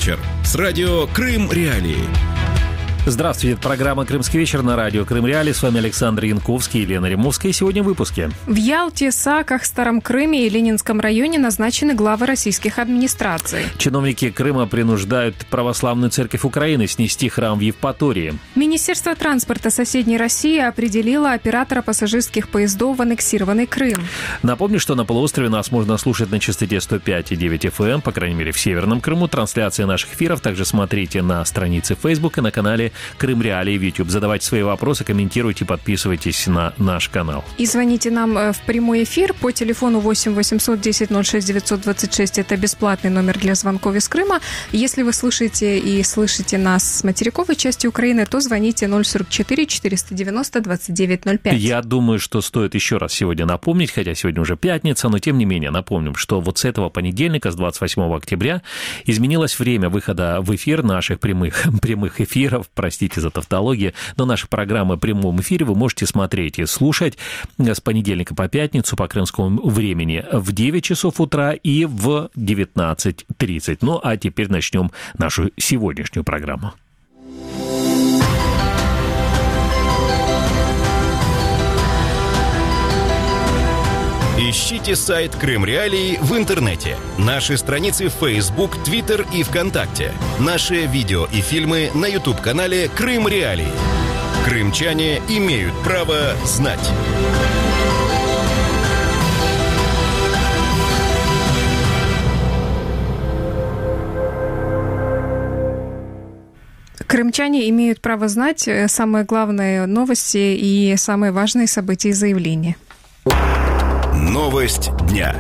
вечер» с радио «Крым Реалии». Здравствуйте, это программа «Крымский вечер» на радио «Крым Реалии». С вами Александр Янковский и Елена Римовская. И сегодня в выпуске. В Ялте, Саках, Старом Крыме и Ленинском районе назначены главы российских администраций. Чиновники Крыма принуждают Православную Церковь Украины снести храм в Евпатории. Министерство транспорта соседней России определило оператора пассажирских поездов в аннексированный Крым. Напомню, что на полуострове нас можно слушать на частоте 105,9 FM, по крайней мере в Северном Крыму. Трансляции наших эфиров также смотрите на странице Facebook и на канале «Крым Реалии» в YouTube. Задавайте свои вопросы, комментируйте, подписывайтесь на наш канал. И звоните нам в прямой эфир по телефону 8 800 10 06 926. Это бесплатный номер для звонков из Крыма. Если вы слышите нас с материковой части Украины, то звоните 044 490 2905. Я думаю, что стоит еще раз сегодня напомнить, хотя сегодня уже пятница, но тем не менее напомним, что вот с этого понедельника, с 28 октября, изменилось время выхода в эфир наших прямых эфиров. Простите за тавтологию, но наши программы в прямом эфире вы можете смотреть и слушать с понедельника по пятницу по крымскому времени в 9 часов утра и в 19:30. Ну, а теперь начнем нашу сегодняшнюю программу. Ищите сайт «Крым Реалии» в интернете, наши страницы в Facebook, Twitter и ВКонтакте, наши видео и фильмы на YouTube-канале «Крым Реалии». Крымчане имеют право знать. Крымчане имеют право знать самые главные новости и самые важные события и заявления. Новость дня.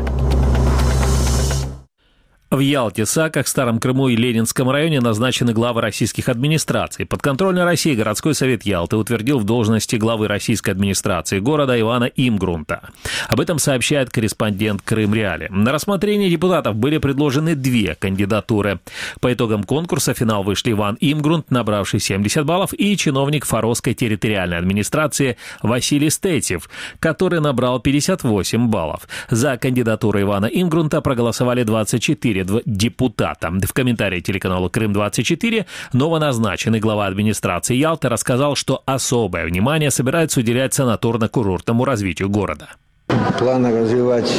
В Ялте, Саках, Старом Крыму и Ленинском районе назначены главы российских администраций. Подконтрольной России городской совет Ялты утвердил в должности главы российской администрации города Ивана Имгрунта. Об этом сообщает корреспондент Крым Реалии. На рассмотрение депутатов были предложены две кандидатуры. По итогам конкурса в финал вышли Иван Имгрунт, набравший 70 баллов, и чиновник Фаровской территориальной администрации Василий Стетьев, который набрал 58 баллов. За кандидатуру Ивана Имгрунта проголосовали 24 депутата. В комментарии телеканалу «Крым-24» новоназначенный глава администрации Ялты рассказал, что особое внимание собирается уделять санаторно-курортному развитию города. Планы развивать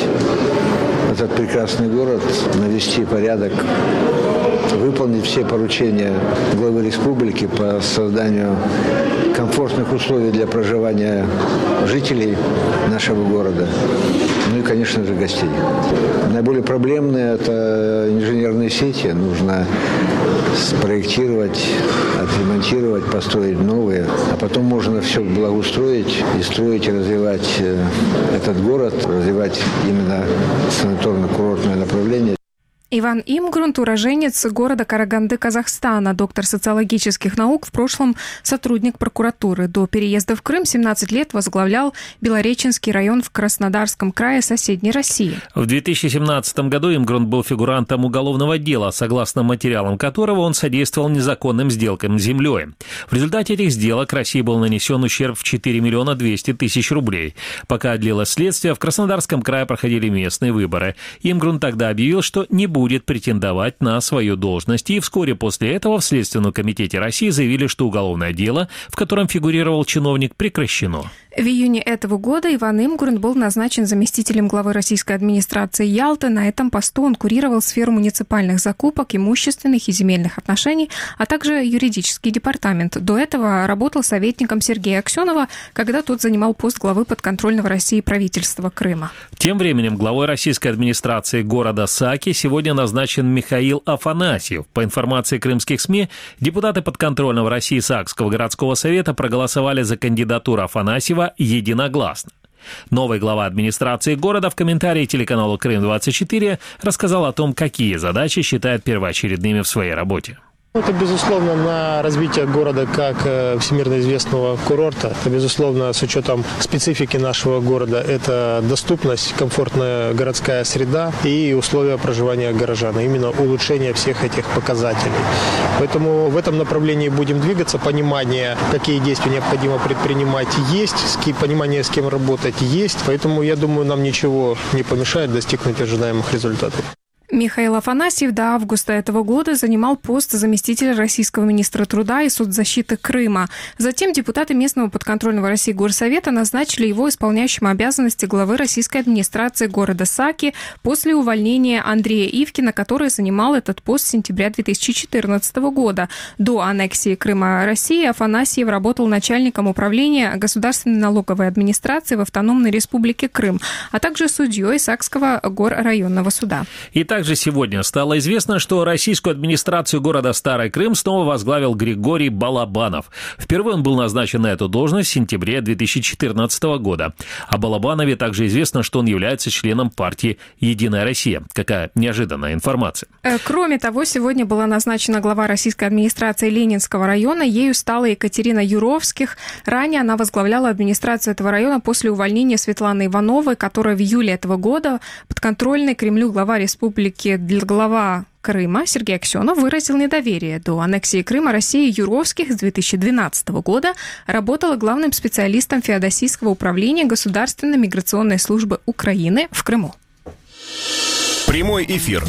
этот прекрасный город, навести порядок, выполнить все поручения главы республики по созданию комфортных условий для проживания жителей нашего города, ну и, конечно же, гостей. Наиболее проблемные – это инженерные сети. Нужно спроектировать, отремонтировать, построить новые, а потом можно все благоустроить и строить и развивать этот город, развивать именно санаторно-курортное направление. Иван Имгрунт – уроженец города Караганды, Казахстана, доктор социологических наук, в прошлом сотрудник прокуратуры. До переезда в Крым 17 лет возглавлял Белореченский район в Краснодарском крае соседней России. В 2017 году Имгрунт был фигурантом уголовного дела, согласно материалам которого он содействовал незаконным сделкам с землей. В результате этих сделок России был нанесен ущерб в 4 миллиона 200 тысяч рублей. Пока длилось следствие, в Краснодарском крае проходили местные выборы. Имгрунт тогда объявил, что не будет претендовать на свою должность, и вскоре после этого в Следственном комитете России заявили, что уголовное дело, в котором фигурировал чиновник, прекращено. В июне этого года Иван Имгрунт был назначен заместителем главы российской администрации Ялты. На этом посту он курировал сферу муниципальных закупок, имущественных и земельных отношений, а также юридический департамент. До этого работал советником Сергея Аксенова, когда тот занимал пост главы подконтрольного России правительства Крыма. Тем временем главой российской администрации города Саки сегодня назначен Михаил Афанасьев. По информации крымских СМИ, депутаты подконтрольного России Сакского городского совета проголосовали за кандидатуру Афанасьева единогласно. Новый глава администрации города в комментарии телеканалу «Крым-24» рассказал о том, какие задачи считает первоочередными в своей работе. Это, безусловно, на развитие города как всемирно известного курорта. Это, безусловно, с учетом специфики нашего города, это доступность, комфортная городская среда и условия проживания горожан. Именно улучшение всех этих показателей. Поэтому в этом направлении будем двигаться. Понимание, какие действия необходимо предпринимать, есть. Понимание, с кем работать, есть. Поэтому, я думаю, нам ничего не помешает достигнуть ожидаемых результатов. Михаил Афанасьев до августа этого года занимал пост заместителя российского министра труда и соцзащиты Крыма. Затем депутаты местного подконтрольного России горсовета назначили его исполняющим обязанности главы российской администрации города Саки после увольнения Андрея Ивкина, который занимал этот пост с сентября 2014 года. До аннексии Крыма России Афанасьев работал начальником управления государственной налоговой администрации в Автономной Республике Крым, а также судьей Сакского горрайонного суда. И также сегодня стало известно, что российскую администрацию города Старый Крым снова возглавил Григорий Балабанов. Впервые он был назначен на эту должность в сентябре 2014 года. О Балабанове также известно, что он является членом партии «Единая Россия». Какая неожиданная информация. Кроме того, сегодня была назначена глава российской администрации Ленинского района. Ею стала Екатерина Юровских. Ранее она возглавляла администрацию этого района после увольнения Светланы Ивановой, которая в июле этого года подконтрольный Кремлю глава республики глава Крыма Сергей Аксенов выразил недоверие. До аннексии Крыма Россия Юровских с 2012 года работала главным специалистом Феодосийского управления Государственной миграционной службы Украины в Крыму. Прямой эфир.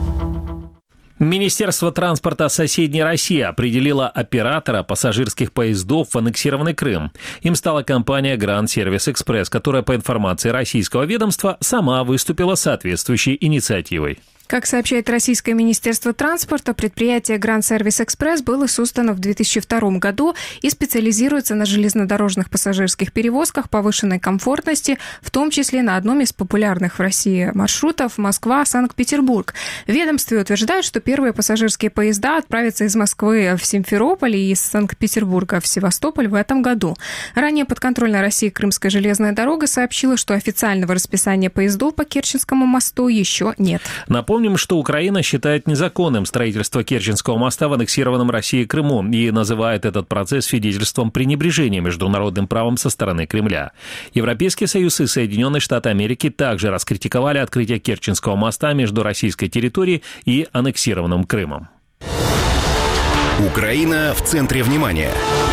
Министерство транспорта соседней России определило оператора пассажирских поездов в аннексированный Крым. Им стала компания Grand Service Express, которая, по информации российского ведомства, сама выступила соответствующей инициативой. Как сообщает Российское министерство транспорта, предприятие Grand Service Express было создано в 2002 году и специализируется на железнодорожных пассажирских перевозках повышенной комфортности, в том числе на одном из популярных в России маршрутов Москва-Санкт-Петербург. В ведомстве утверждают, что первые пассажирские поезда отправятся из Москвы в Симферополь и из Санкт-Петербурга в Севастополь в этом году. Ранее подконтрольная России Крымская железная дорога сообщила, что официального расписания поездов по Керченскому мосту еще нет. Напомним, что Украина считает незаконным строительство Керченского моста в аннексированном Россией Крыму и называет этот процесс свидетельством пренебрежения международным правом со стороны Кремля. Европейский Союз и Соединенные Штаты Америки также раскритиковали открытие Керченского моста между российской территорией и аннексированным Крымом. Украина в центре внимания.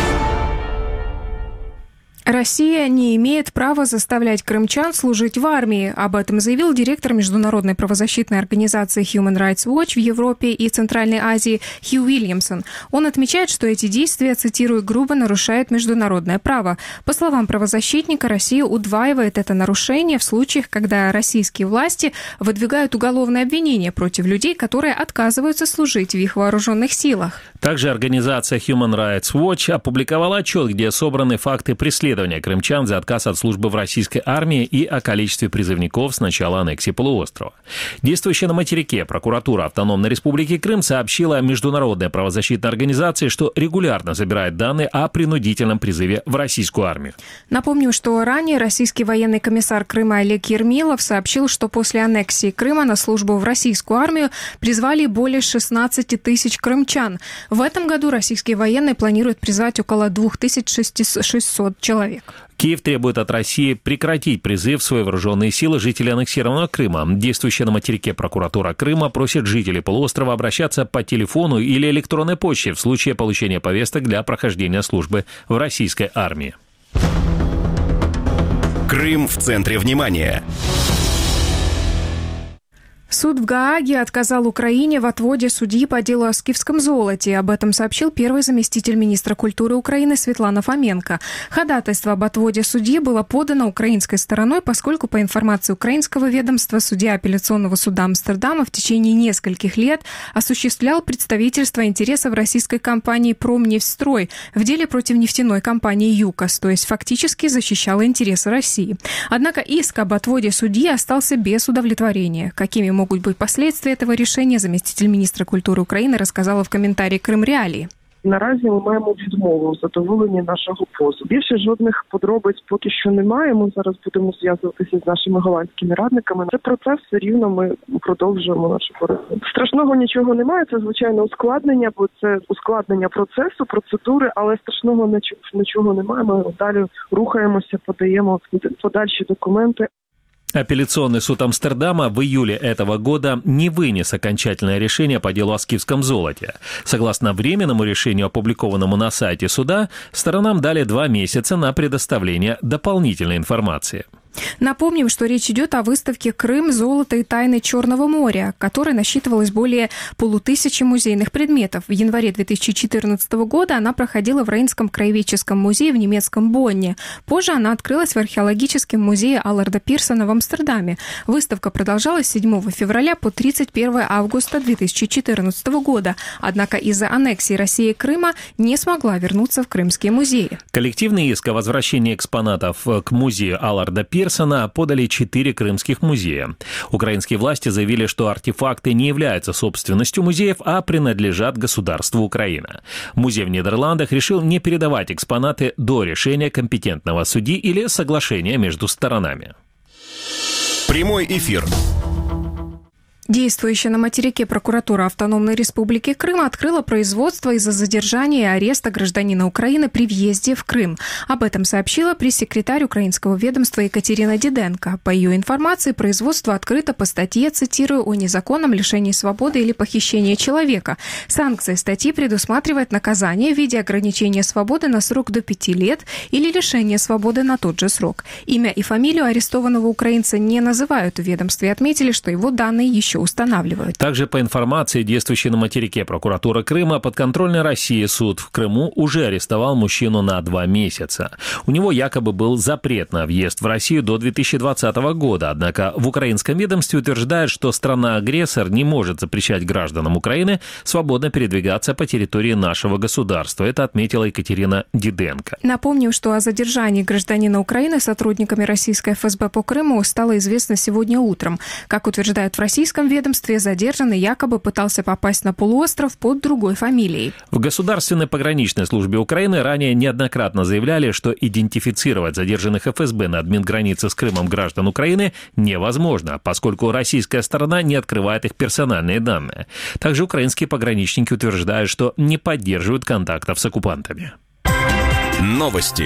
Россия не имеет права заставлять крымчан служить в армии. Об этом заявил директор международной правозащитной организации Human Rights Watch в Европе и Центральной Азии Хью Уильямсон. Он отмечает, что эти действия, цитирую, грубо нарушают международное право. По словам правозащитника, Россия удваивает это нарушение в случаях, когда российские власти выдвигают уголовные обвинения против людей, которые отказываются служить в их вооруженных силах. Также организация Human Rights Watch опубликовала отчет, где собраны факты преследования крымчан за отказ от службы в российской армии и о количестве призывников с начала аннексии полуострова. Действующая на материке прокуратура Автономной Республики Крым сообщила международной правозащитной организации, что регулярно собирает данные о принудительном призыве в российскую армию. Напомню, что ранее российский военный комиссар Крыма Олег Ермилов сообщил, что после аннексии Крыма на службу в российскую армию призвали более 16 тысяч крымчан. В этом году российские военные планируют призвать около 2600 человек. Киев требует от России прекратить призыв в свои вооруженные силы жителей аннексированного Крыма. Действующая на материке прокуратура Крыма просит жителей полуострова обращаться по телефону или электронной почте в случае получения повесток для прохождения службы в российской армии. Крым в центре внимания. Суд в Гааге отказал Украине в отводе судьи по делу о скифском золоте. Об этом сообщил первый заместитель министра культуры Украины Светлана Фоменко. Ходатайство об отводе судьи было подано украинской стороной, поскольку, по информации украинского ведомства, судья апелляционного суда Амстердама в течение нескольких лет осуществлял представительство интересов российской компании «Промнефтьстрой» в деле против нефтяной компании «ЮКОС», то есть фактически защищал интересы России. Однако иск об отводе судьи остался без удовлетворения. Какими могут быть последствия этого решения, заместитель министра культури України розказала в коментарі «Крим Реалії». Наразі ми маємо відмову в задоволенні нашого позову. Більше жодних подробиць поки що немає. Ми зараз будемо зв'язуватися з нашими голландськими радниками. Це процес, все рівно ми продовжуємо нашу боротьбу. Страшного нічого немає, це звичайно ускладнення, бо це ускладнення процесу, процедури, але страшного нічого немає. Ми далі рухаємося, подаємо подальші документи. Апелляционный суд Амстердама в июле этого года не вынес окончательное решение по делу о скифском золоте. Согласно временному решению, опубликованному на сайте суда, сторонам дали 2 месяца на предоставление дополнительной информации. Напомним, что речь идет о выставке «Крым. Золото и тайны Черного моря», которая насчитывалась более 500 музейных предметов. В январе 2014 года она проходила в Рейнском краеведческом музее в немецком Бонне. Позже она открылась в археологическом музее Алларда Пирсона в Амстердаме. Выставка продолжалась с 7 февраля по 31 августа 2014 года. Однако из-за аннексии России Крыма не смогла вернуться в крымские музеи. Коллективный иск о возвращении экспонатов к музею Алларда Пирсона подали 4 крымских музея. Украинские власти заявили, что артефакты не являются собственностью музеев, а принадлежат государству Украина. Музей в Нидерландах решил не передавать экспонаты до решения компетентного судьи или соглашения между сторонами. Прямой эфир. Действующая на материке прокуратура Автономной Республики Крым открыла производство из-за задержания и ареста гражданина Украины при въезде в Крым. Об этом сообщила пресс-секретарь украинского ведомства Екатерина Диденко. По ее информации, производство открыто по статье, цитирую, «о незаконном лишении свободы или похищении человека». Санкция статьи предусматривает наказание в виде ограничения свободы на срок до 5 лет или лишения свободы на тот же срок. Имя и фамилию арестованного украинца не называют в ведомстве и отметили, что его данные еще устанавливают. Также по информации, действующей на материке прокуратуры Крыма, подконтрольный России суд в Крыму уже арестовал мужчину на 2 месяца. У него якобы был запрет на въезд в Россию до 2020 года, однако в украинском ведомстве утверждают, что страна-агрессор не может запрещать гражданам Украины свободно передвигаться по территории нашего государства. Это отметила Екатерина Диденко. Напомню, что о задержании гражданина Украины сотрудниками российской ФСБ по Крыму стало известно сегодня утром. Как утверждают в российском ведомстве, задержанный якобы пытался попасть на полуостров под другой фамилией. В Государственной пограничной службе Украины ранее неоднократно заявляли, что идентифицировать задержанных ФСБ на админгранице с Крымом граждан Украины невозможно, поскольку российская сторона не открывает их персональные данные. Также украинские пограничники утверждают, что не поддерживают контактов с оккупантами. Новости.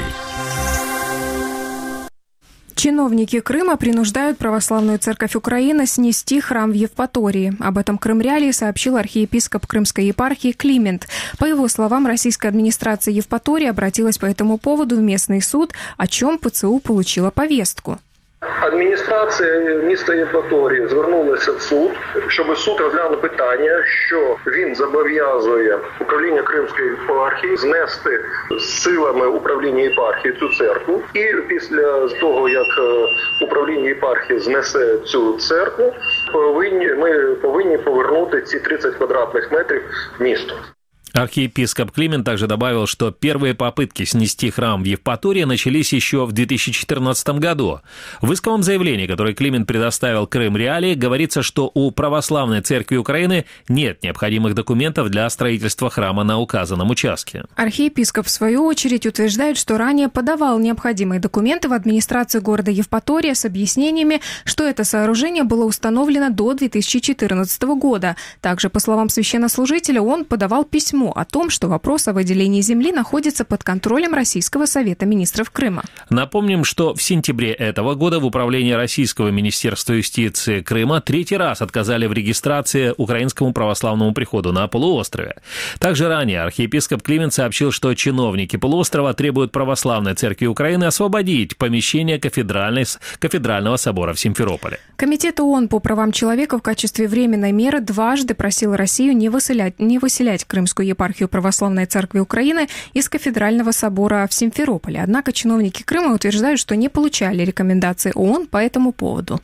Чиновники Крыма принуждают Православную Церковь Украины снести храм в Евпатории. Об этом Крым Реалии сообщил архиепископ Крымской епархии Климент. По его словам, российская администрация Евпатории обратилась по этому поводу в местный суд, о чем ПЦУ получила повестку. Адміністрація міста Євпаторії звернулася в суд, щоб суд розглянув питання, що він зобов'язує управління Кримської єпархії знести силами управління єпархії цю церкву. І після того, як управління єпархії знесе цю церкву, ми повинні повернути ці 30 квадратних метрів в місто. Архиепископ Климент также добавил, что первые попытки снести храм в Евпатории начались еще в 2014 году. В исковом заявлении, которое Климент предоставил Крым Реалии, говорится, что у Православной Церкви Украины нет необходимых документов для строительства храма на указанном участке. Архиепископ, в свою очередь, утверждает, что ранее подавал необходимые документы в администрацию города Евпатория с объяснениями, что это сооружение было установлено до 2014 года. Также, по словам священнослужителя, он подавал письмо о том, что вопрос о выделении земли находится под контролем Российского совета министров Крыма. Напомним, что в сентябре этого года в управлении Российского министерства юстиции Крыма 3-й раз отказали в регистрации украинскому православному приходу на полуострове. Также ранее архиепископ Климент сообщил, что чиновники полуострова требуют Православной Церкви Украины освободить помещение кафедрального собора в Симферополе. Комитет ООН по правам человека в качестве временной меры дважды просил Россию не выселять Крымскую епархию Православной Церкви Украины из кафедрального собора в Симферополе. Однако чиновники Крыма утверждают, что не получали рекомендации ООН по этому поводу.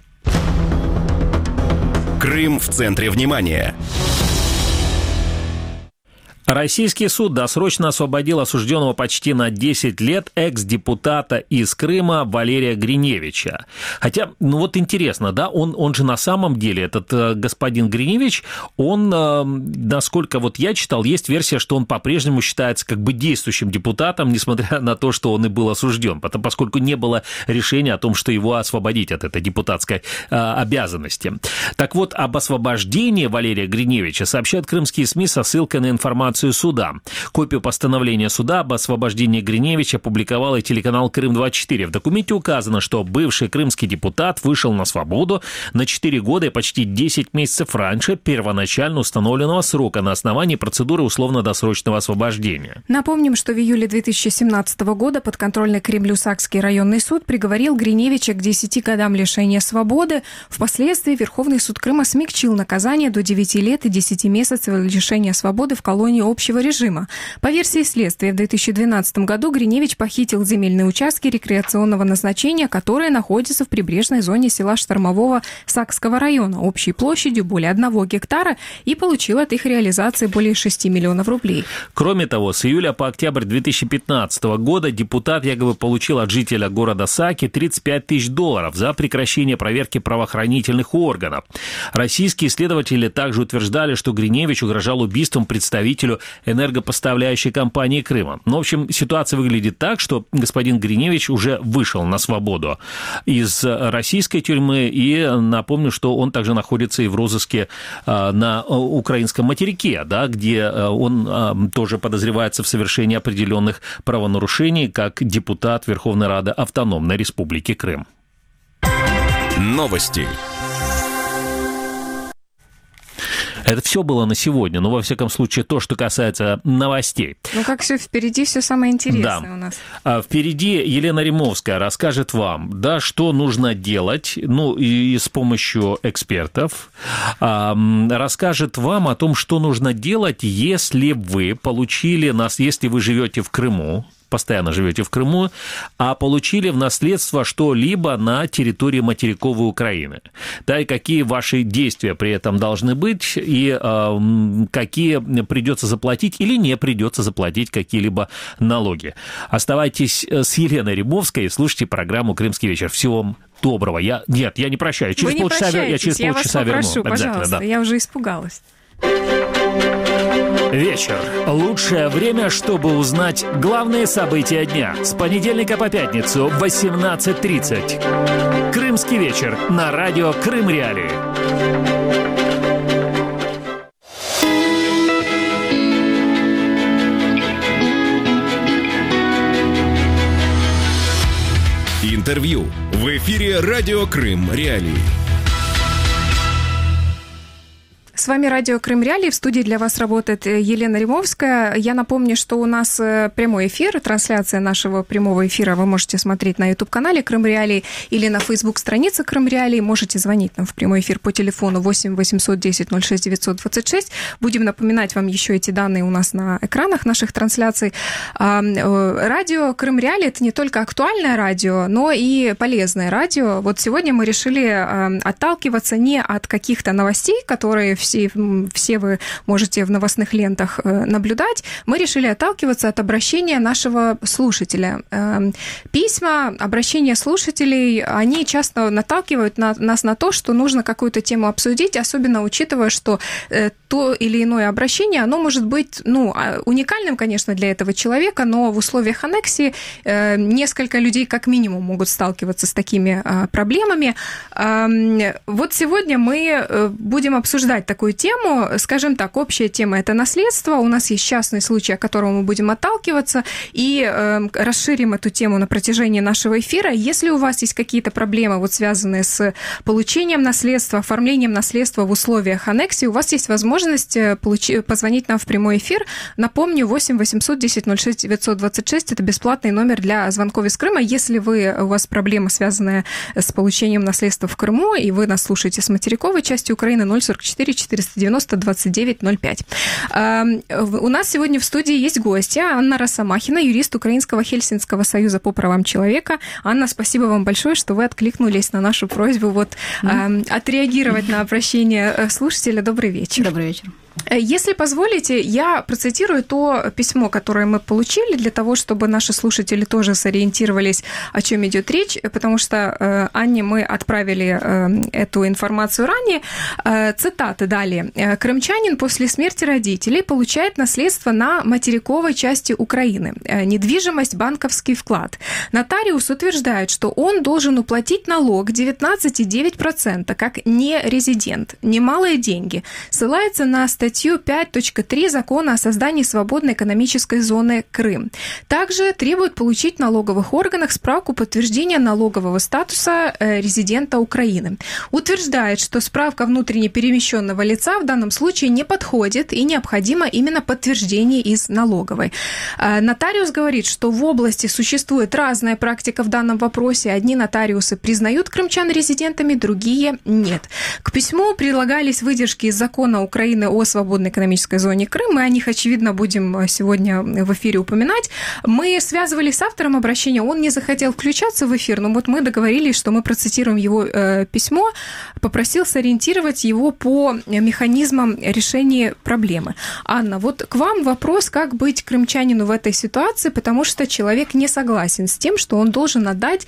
Крым в центре внимания. Российский суд досрочно освободил осужденного почти на 10 лет экс-депутата из Крыма Валерия Гриневича. Хотя, интересно, да, он же на самом деле, этот господин Гриневич, он, насколько я читал, есть версия, что он по-прежнему считается как бы действующим депутатом, несмотря на то, что он и был осужден, поскольку не было решения о том, что его освободить от этой депутатской обязанности. Так вот, об освобождении Валерия Гриневича сообщают крымские СМИ со ссылкой на информацию информацию суда. Копию постановления суда об освобождении Гриневича опубликовал и телеканал «Крым-24». В документе указано, что бывший крымский депутат вышел на свободу на 4 года и почти 10 месяцев раньше первоначально установленного срока на основании процедуры условно-досрочного освобождения. Напомним, что в июле 2017 года подконтрольный Кремлю Сакский районный суд приговорил Гриневича к 10 годам лишения свободы. Впоследствии Верховный суд Крыма смягчил наказание до 9 лет и 10 месяцев лишения свободы в колонии общего режима. По версии следствия, в 2012 году Гриневич похитил земельные участки рекреационного назначения, которые находятся в прибрежной зоне села Штормового Сакского района общей площадью более 1 гектара и получил от их реализации более 6 миллионов рублей. Кроме того, с июля по октябрь 2015 года депутат якобы получил от жителя города Саки $35 тысяч за прекращение проверки правоохранительных органов. Российские следователи также утверждали, что Гриневич угрожал убийством представителю энергопоставляющей компании Крыма. В общем, ситуация выглядит так, что господин Гриневич уже вышел на свободу из российской тюрьмы, и напомню, что он также находится и в розыске на украинском материке, да, где он тоже подозревается в совершении определенных правонарушений как депутат Верховной Рады Автономной Республики Крым. Новости. Это все было на сегодня, но, во всяком случае, то, что касается новостей. Ну, как все впереди, все самое интересное у нас. Впереди Елена Римовская расскажет вам, да, что нужно делать, ну, и с помощью экспертов, расскажет вам о том, что нужно делать, если вы получили если вы живете в Крыму, постоянно живете в Крыму, а получили в наследство что-либо на территории материковой Украины. Да, и какие ваши действия при этом должны быть, и какие придется заплатить или не придется заплатить какие-либо налоги. Оставайтесь с Еленой Римовской и слушайте программу «Крымский вечер». Всего вам доброго. Я не прощаюсь. Через полчаса верну. Прошу, пожалуйста, да. Я уже испугалась. Вечер. Лучшее время, чтобы узнать главные события дня. С понедельника по пятницу в 18:30. Крымский вечер на радио Крым-Реалии. Интервью. В эфире радио Крым-Реалии. С вами радио Крым-Реалии. В студии для вас работает Елена Римовская. Я напомню, что у нас прямой эфир, трансляция нашего прямого эфира вы можете смотреть на YouTube-канале Крым-Реалии или на Facebook-странице Крым-Реалии. Можете звонить нам в прямой эфир по телефону 8 810 06 926. Будем напоминать вам еще эти данные у нас на экранах наших трансляций. Радио Крым-Реалии – это не только актуальное радио, но и полезное радио. Вот сегодня мы решили отталкиваться не от каких-то новостей, которые все вы можете в новостных лентах наблюдать, мы решили отталкиваться от обращения нашего слушателя. Письма, обращения слушателей, они часто наталкивают нас на то, что нужно какую-то тему обсудить, особенно учитывая, что то или иное обращение, оно может быть, уникальным, конечно, для этого человека, но в условиях аннексии несколько людей как минимум могут сталкиваться с такими проблемами. Вот сегодня мы будем обсуждать такую тему. Скажем так, общая тема – это наследство. У нас есть частный случай, о котором мы будем отталкиваться, и расширим эту тему на протяжении нашего эфира. Если у вас есть какие-то проблемы, связанные с получением наследства, оформлением наследства в условиях аннексии, у вас есть возможность позвонить нам в прямой эфир. Напомню, 8 810 06 926 – это бесплатный номер для звонков из Крыма. Если у вас проблема, связанная с получением наследства в Крыму, и вы нас слушаете с материковой части Украины, 044 490 2905. У нас сегодня в студии есть гостья Анна Росомахина, юрист Украинского Хельсинского союза по правам человека. Анна, спасибо вам большое, что вы откликнулись на нашу просьбу отреагировать на обращение слушателя. Добрый вечер. Добрый вечер. Если позволите, я процитирую то письмо, которое мы получили, для того, чтобы наши слушатели тоже сориентировались, о чем идет речь, потому что Анне мы отправили эту информацию ранее. Цитаты далее. «Крымчанин после смерти родителей получает наследство на материковой части Украины. Недвижимость, банковский вклад. Нотариус утверждает, что он должен уплатить налог 19,9% как нерезидент. Немалые деньги. Ссылается на статью 5.3 Закона о создании свободной экономической зоны Крым. Также требует получить в налоговых органах справку подтверждения налогового статуса резидента Украины. Утверждает, что справка внутренне перемещенного лица в данном случае не подходит и необходимо именно подтверждение из налоговой. Нотариус говорит, что в области существует разная практика в данном вопросе. Одни нотариусы признают крымчан резидентами, другие нет. К письму прилагались выдержки из закона Украины о свободной экономической зоне Крым. Мы о них, очевидно, будем сегодня в эфире упоминать. Мы связывались с автором обращения, он не захотел включаться в эфир, но вот мы договорились, что мы процитируем его письмо, попросил сориентировать его по механизмам решения проблемы. Анна, вот к вам вопрос, как быть крымчанину в этой ситуации, потому что человек не согласен с тем, что он должен отдать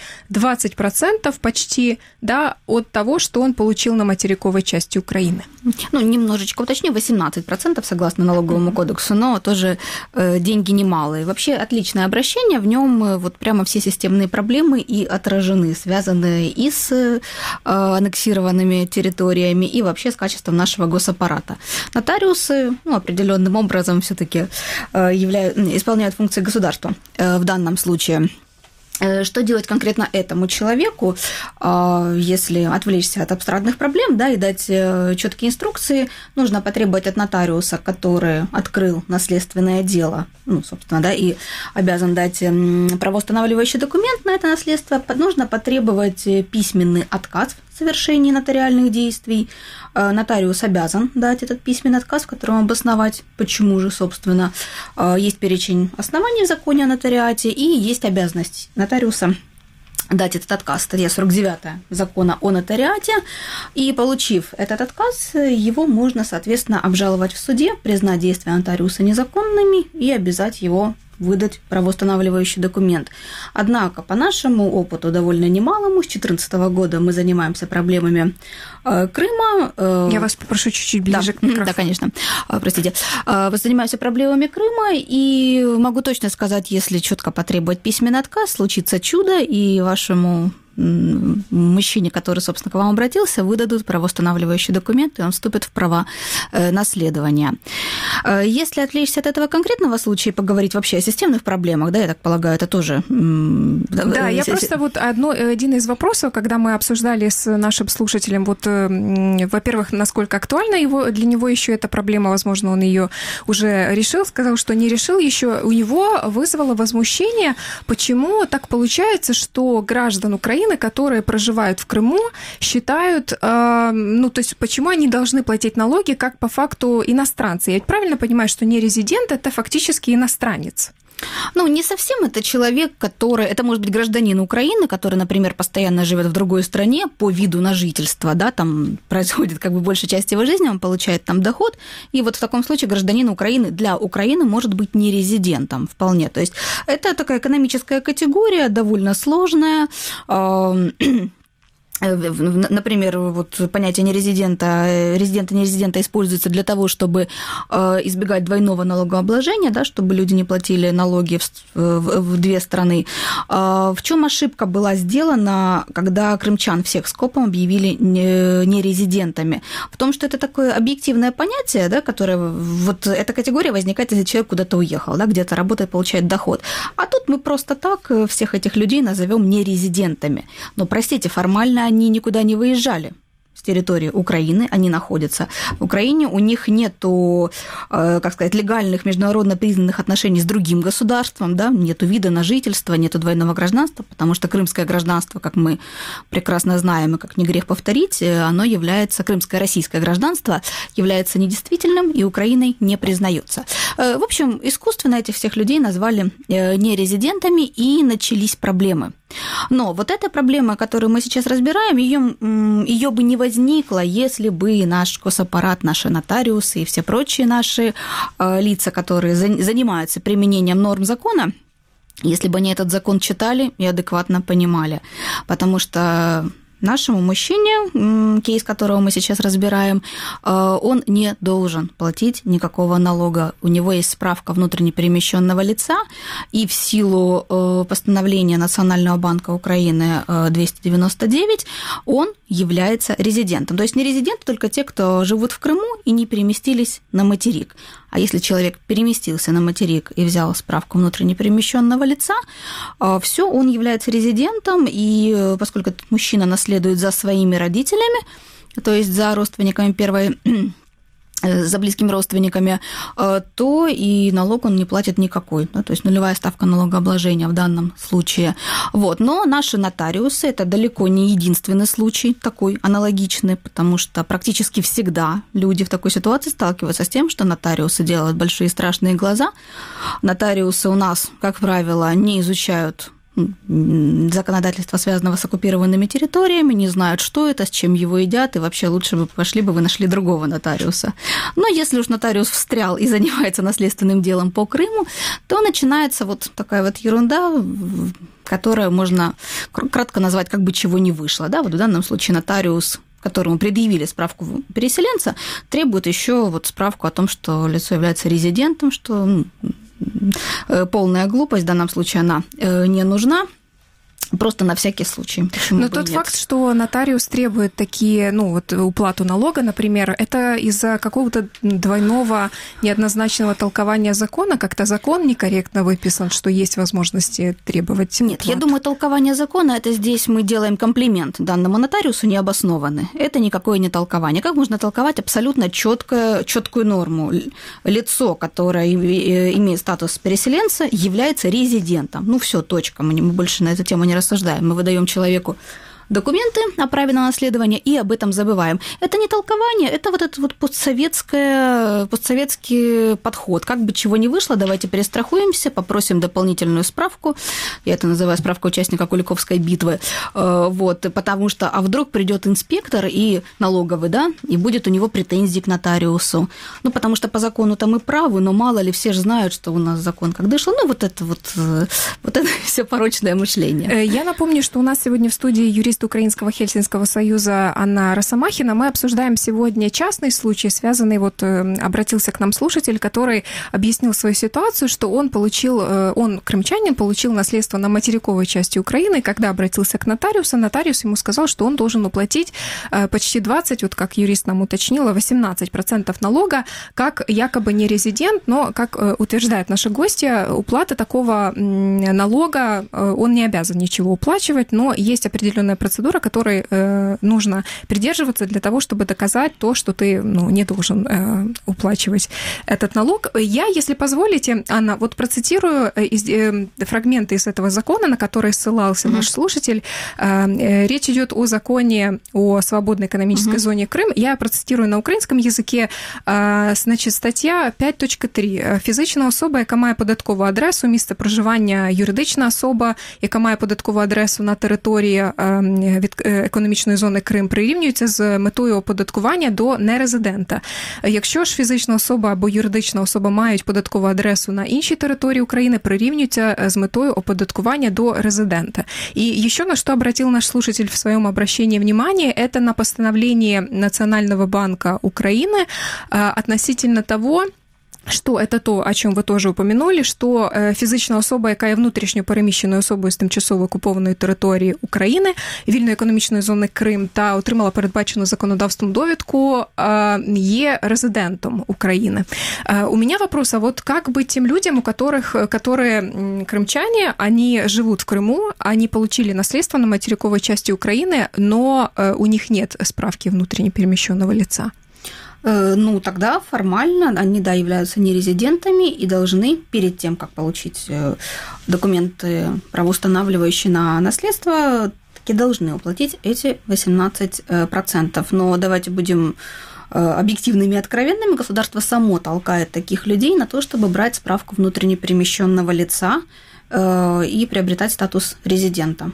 20% почти, да, от того, что он получил на материковой части Украины. Ну, немножечко уточню, 18% согласно налоговому кодексу, но тоже деньги немалые. Вообще отличное обращение, в нем вот прямо все системные проблемы и отражены, связанные и с аннексированными территориями, и вообще с качеством нашего госаппарата. Нотариусы определенным образом все-таки исполняют функции государства в данном случае. Что делать конкретно этому человеку, если отвлечься от абстрактных проблем, да, и дать четкие инструкции? Нужно потребовать от нотариуса, который открыл наследственное дело, собственно, да, и обязан дать правоустанавливающий документ на это наследство, нужно потребовать письменный отказ в совершении нотариальных действий. Нотариус обязан дать этот письменный отказ, в котором обосновать, почему же, собственно, есть перечень оснований в законе о нотариате, и есть обязанность нотариуса дать этот отказ, статья 49 Закона о нотариате, и, получив этот отказ, его можно, соответственно, обжаловать в суде, признать действия нотариуса незаконными и обязать его выдать правоустанавливающий документ. Однако, по нашему опыту, довольно немалому, с 2014 года мы занимаемся проблемами Крыма. Я вас попрошу чуть-чуть ближе к микрофону. Да, конечно. Простите. Занимаемся проблемами Крыма, и могу точно сказать, если четко потребовать письменный отказ, случится чудо, и вашему мужчине, который, собственно, к вам обратился, выдадут правоустанавливающий документ, и он вступит в права наследования. Если отвлечься от этого конкретного случая и поговорить вообще о системных проблемах, да, я так полагаю, это тоже... Да, я просто вот один из вопросов, когда мы обсуждали с нашим слушателем, вот, во-первых, насколько актуальна для него еще эта проблема, возможно, он ее уже решил, сказал, что не решил еще, у него вызвало возмущение, почему так получается, что граждан Украины, которые проживают в Крыму, считают, то есть почему они должны платить налоги как по факту иностранцы? Я ведь правильно понимаю, что не резидент – это фактически иностранец? Не совсем это человек, который... Это может быть гражданин Украины, который, например, постоянно живет в другой стране по виду на жительство, да, там происходит большая часть его жизни, он получает там доход, и вот в таком случае гражданин Украины для Украины может быть не резидентом вполне. То есть это такая экономическая категория, довольно сложная. Например, вот понятие резидента и нерезидента используется для того, чтобы избегать двойного налогообложения, да, чтобы люди не платили налоги в две страны. В чем ошибка была сделана, когда крымчан всех скопом объявили нерезидентами? В том, что это такое объективное понятие, да, которое вот эта категория возникает, если человек куда-то уехал, да, где-то работает, получает доход. А тут мы просто так всех этих людей назовем нерезидентами. Но, простите, формально они никуда не выезжали с территории Украины, они находятся в Украине, у них нету, легальных международно признанных отношений с другим государством, да, нету вида на жительство, нету двойного гражданства, потому что крымское гражданство, как мы прекрасно знаем, и как не грех повторить, оно является, крымское российское гражданство является недействительным и Украиной не признается. В общем, искусственно этих всех людей назвали нерезидентами, и начались проблемы. Но вот эта проблема, которую мы сейчас разбираем, ее бы не возникло, если бы наш госаппарат, наши нотариусы и все прочие наши лица, которые занимаются применением норм закона, если бы они этот закон читали и адекватно понимали. Потому что Нашему мужчине, кейс которого мы сейчас разбираем, он не должен платить никакого налога. У него есть справка внутренне перемещенного лица, и в силу постановления Национального банка Украины 299 он является резидентом. То есть не резиденты только те, кто живут в Крыму и не переместились на материк. А если человек переместился на материк и взял справку внутренне перемещенного лица, все, он является резидентом, и поскольку этот мужчина наследует за своими родителями, то есть за родственниками за близкими родственниками, то и налог он не платит никакой. То есть нулевая ставка налогообложения в данном случае. Вот. Но наши нотариусы – это далеко не единственный случай такой аналогичный, потому что практически всегда люди в такой ситуации сталкиваются с тем, что нотариусы делают большие страшные глаза. Нотариусы у нас, как правило, не изучают законодательство, связанного с оккупированными территориями, не знают, что это, с чем его едят, и вообще лучше бы пошли бы вы нашли другого нотариуса. Но если уж нотариус встрял и занимается наследственным делом по Крыму, то начинается вот такая вот ерунда, которую можно кратко назвать как бы чего не вышло. Да? Вот в данном случае нотариус, которому предъявили справку переселенца, требует еще вот справку о том, что лицо является резидентом, что полная глупость, в данном случае она не нужна. Просто на всякий случай. Но тот факт, что нотариус требует такие, уплату налога, например, это из-за какого-то двойного неоднозначного толкования закона, как-то закон некорректно выписан, что есть возможности требовать Нет, уплат. Я думаю, толкование закона, это здесь мы делаем комплимент данному нотариусу необоснованный. Это никакое не толкование. Как можно толковать абсолютно четкую норму? Лицо, которое имеет статус переселенца, является резидентом. Все, точка. Мы больше на эту тему не рассуждаем. Мы выдаем человеку документы о праве на наследование и об этом забываем. Это не толкование, это вот этот вот постсоветский подход. Как бы чего не вышло, давайте перестрахуемся, попросим дополнительную справку. Я это называю справка участника Куликовской битвы. Потому что, а вдруг придет инспектор и налоговый, да, и будет у него претензии к нотариусу. Потому что по закону-то мы правы, но мало ли, все же знают, что у нас закон как дышло. Это все порочное мышление. Я напомню, что у нас сегодня в студии юрист Украинского Хельсинского союза Анна Росомахина. Мы обсуждаем сегодня частный случай, связанный, обратился к нам слушатель, который объяснил свою ситуацию, что он крымчанин, получил наследство на материковой части Украины, когда обратился к нотариусу, нотариус ему сказал, что он должен уплатить почти 20, как юрист нам уточнила, 18% налога, как якобы не резидент, но, как утверждают наши гости, уплата такого налога, он не обязан ничего уплачивать, но есть определенная процедура, которой нужно придерживаться для того, чтобы доказать то, что ты не должен уплачивать этот налог. Я, если позволите, Анна, процитирую фрагменты из этого закона, на который ссылался наш слушатель. Речь идет о законе о свободной экономической зоне Крым. Я процитирую на українському языке. Стаття 5.3. Фізична особа, яка має податкову адресу, місце проживання юридична особа, яка має податкову адресу на території від економічної зони Крим, прирівнюється з метою оподаткування до нерезидента. Якщо ж фізична особа або юридична особа мають податкову адресу на іншій території України, прирівнюються з метою оподаткування до резидента. И еще на что обратил наш слушатель в своем обращении внимание, это на постановление Национального банка Украины относительно того, що это то, о чому ви теж упомянули, що фізична особа, яка є внутрішньо переміщеною особою з тимчасово окупованої території України, вільної економічної зони Крим та отримала передбачену законодавством довідку, є резидентом України. У меня вопрос, а как быть тем людям, которые крымчане, они живут в Крыму, они получили наследство на материковой части Украины, но у них нет справки внутренне перемещенного лица? Тогда формально они, являются нерезидентами и должны перед тем, как получить документы, правоустанавливающие на наследство, таки должны уплатить эти 18%. Но давайте будем объективными и откровенными. Государство само толкает таких людей на то, чтобы брать справку внутренне перемещенного лица и приобретать статус резидента.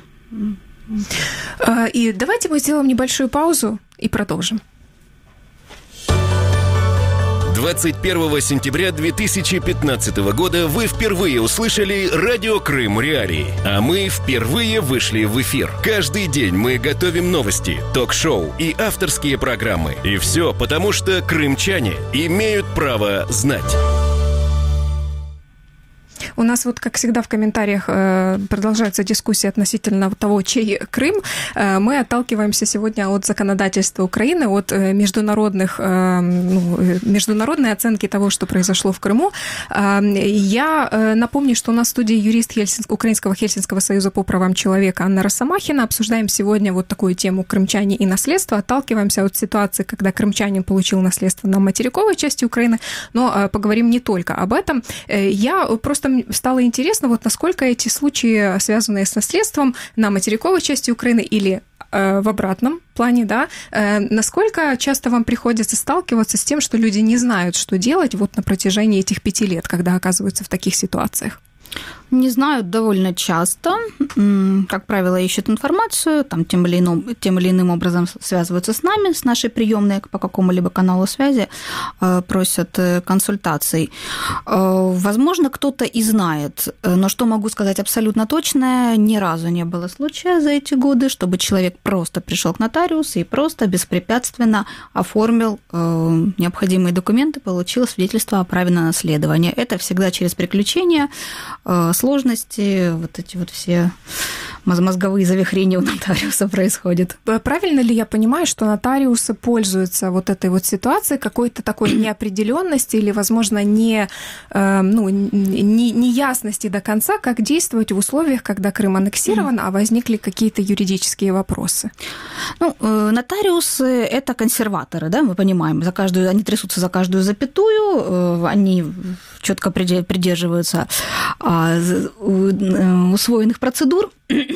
И давайте мы сделаем небольшую паузу и продолжим. 21 сентября 2015 года вы впервые услышали радио Крым Реалии, а мы впервые вышли в эфир. Каждый день мы готовим новости, ток-шоу и авторские программы. И все потому, что крымчане имеют право знать. У нас вот, как всегда, в комментариях продолжается дискуссия относительно того, чей Крым. Мы отталкиваемся сегодня от законодательства Украины, от международной оценки того, что произошло в Крыму. Я напомню, что у нас в студии юрист Украинского Хельсинского союза по правам человека Анна Росомахина. Обсуждаем сегодня вот такую тему «Крымчане и наследство». Отталкиваемся от ситуации, когда крымчанин получил наследство на материковой части Украины, но поговорим не только об этом. Я просто стало интересно, вот насколько эти случаи, связанные с наследством на материковой части Украины или в обратном плане, да, насколько часто вам приходится сталкиваться с тем, что люди не знают, что делать вот на протяжении этих 5 лет, когда оказываются в таких ситуациях? Не знают довольно часто. Как правило, ищут информацию, там, тем или иным образом связываются с нами, с нашей приемной по какому-либо каналу связи, просят консультаций. Возможно, кто-то и знает, но что могу сказать абсолютно точно, ни разу не было случая за эти годы, чтобы человек просто пришел к нотариусу и просто беспрепятственно оформил необходимые документы, получил свидетельство о праве на наследование. Это всегда через приключения, сложности, вот эти вот все мозговые завихрения у нотариуса происходят. Правильно ли я понимаю, что нотариусы пользуются вот этой вот ситуацией, какой-то такой неопределенности или, возможно, неясности до конца, как действовать в условиях, когда Крым аннексирован, а возникли какие-то юридические вопросы? Нотариусы – это консерваторы, да, мы понимаем, они трясутся за каждую запятую, они четко придерживаются усвоенных процедур.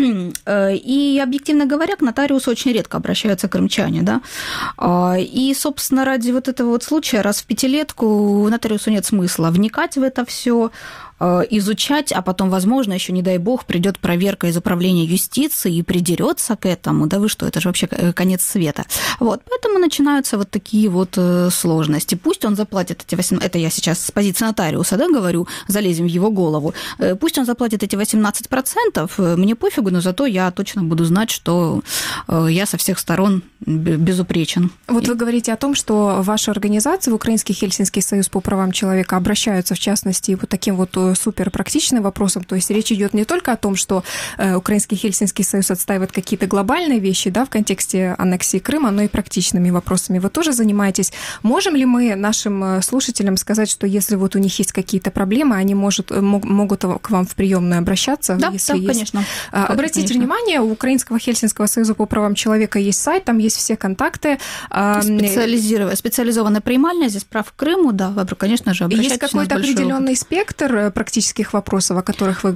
И, объективно говоря, к нотариусу очень редко обращаются крымчане, да. И, собственно, ради вот этого вот случая раз в 5-летку нотариусу нет смысла вникать в это все, изучать, а потом, возможно, еще, не дай бог, придет проверка из управления юстиции и придерется к этому. Да вы что, это же вообще конец света. Вот, поэтому начинаются вот такие вот сложности. Пусть он заплатит эти 18%, это я сейчас с позиции нотариуса, да, говорю, залезем в его голову. Пусть он заплатит эти 18%, мне пофигу, но зато я точно буду знать, что я со всех сторон безупречен. Вот вы говорите о том, что ваша организация, Украинский Хельсинский союз по правам человека, обращаются, в частности, вот таким вот супер практичным вопросом. То есть речь идет не только о том, что Украинский Хельсинский союз отстаивает какие-то глобальные вещи, да, в контексте аннексии Крыма, но и практичными вопросами. Вы тоже занимаетесь. Можем ли мы нашим слушателям сказать, что если вот у них есть какие-то проблемы, они могут к вам в приемную обращаться? Да, если есть. Конечно. Обратите внимание, у Украинского Хельсинского союза по правам человека есть сайт, там есть все контакты. Специализованная приемальная, здесь прав к Крыму, да, конечно же, обращайтесь. Есть какой-то определенный спектр практических вопросов, в которых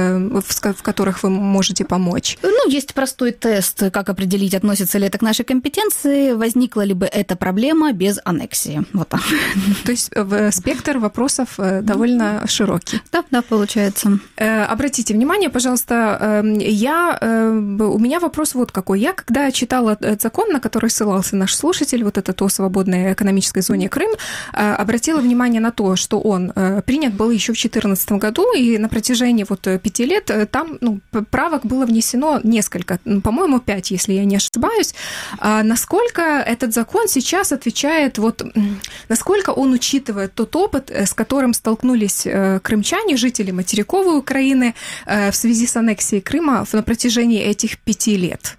вы можете помочь? Есть простой тест, как определить, относится ли это к нашей компетенции, возникла ли бы эта проблема без аннексии. Вот так. То есть спектр вопросов довольно широкий. Да, получается. Обратите внимание, пожалуйста, у меня вопрос вот какой. Я, когда читала этот закон, на который ссылался наш слушатель, вот этот о свободной экономической зоне Крым, обратила внимание на то, что он принят был еще в 2014 году, и на протяжении 5 лет там правок было внесено несколько, по-моему, 5, если я не ошибаюсь. Насколько этот закон сейчас отвечает, насколько он учитывает тот опыт, с которым столкнулись крымчане, жители материковой Украины, в связи с аннексией Крыма на протяжении этих 5 лет?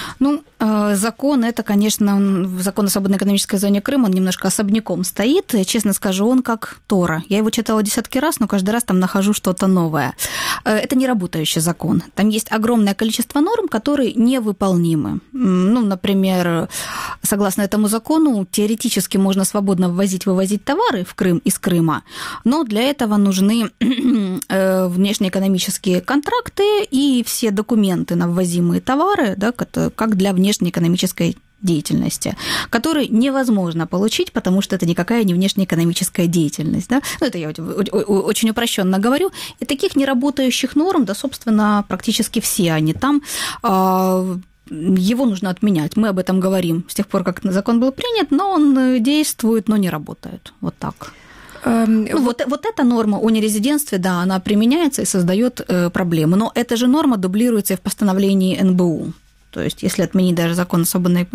Закон, это, конечно, закон о свободной экономической зоне Крым, он немножко особняком стоит. Честно скажу, он как Тора. Я его читала десятки раз, но каждый раз там нахожу что-то новое. Это не работающий закон. Там есть огромное количество норм, которые невыполнимы. Например, согласно этому закону, теоретически можно свободно ввозить-вывозить товары в Крым из Крыма, но для этого нужны внешнеэкономические контракты и все документы на ввозимые товары, да, как для внешнеэкономической деятельности, которые невозможно получить, потому что это никакая не внешнеэкономическая деятельность. Да? Это я очень упрощенно говорю. И таких неработающих норм, да, собственно, практически все они там. его нужно отменять. Мы об этом говорим с тех пор, как закон был принят, но он действует, но не работает. Вот так. Вот эта норма о нерезидентстве, да, она применяется и создает проблемы. Но эта же норма дублируется и в постановлении НБУ. То есть, если отменить даже закон о свободной...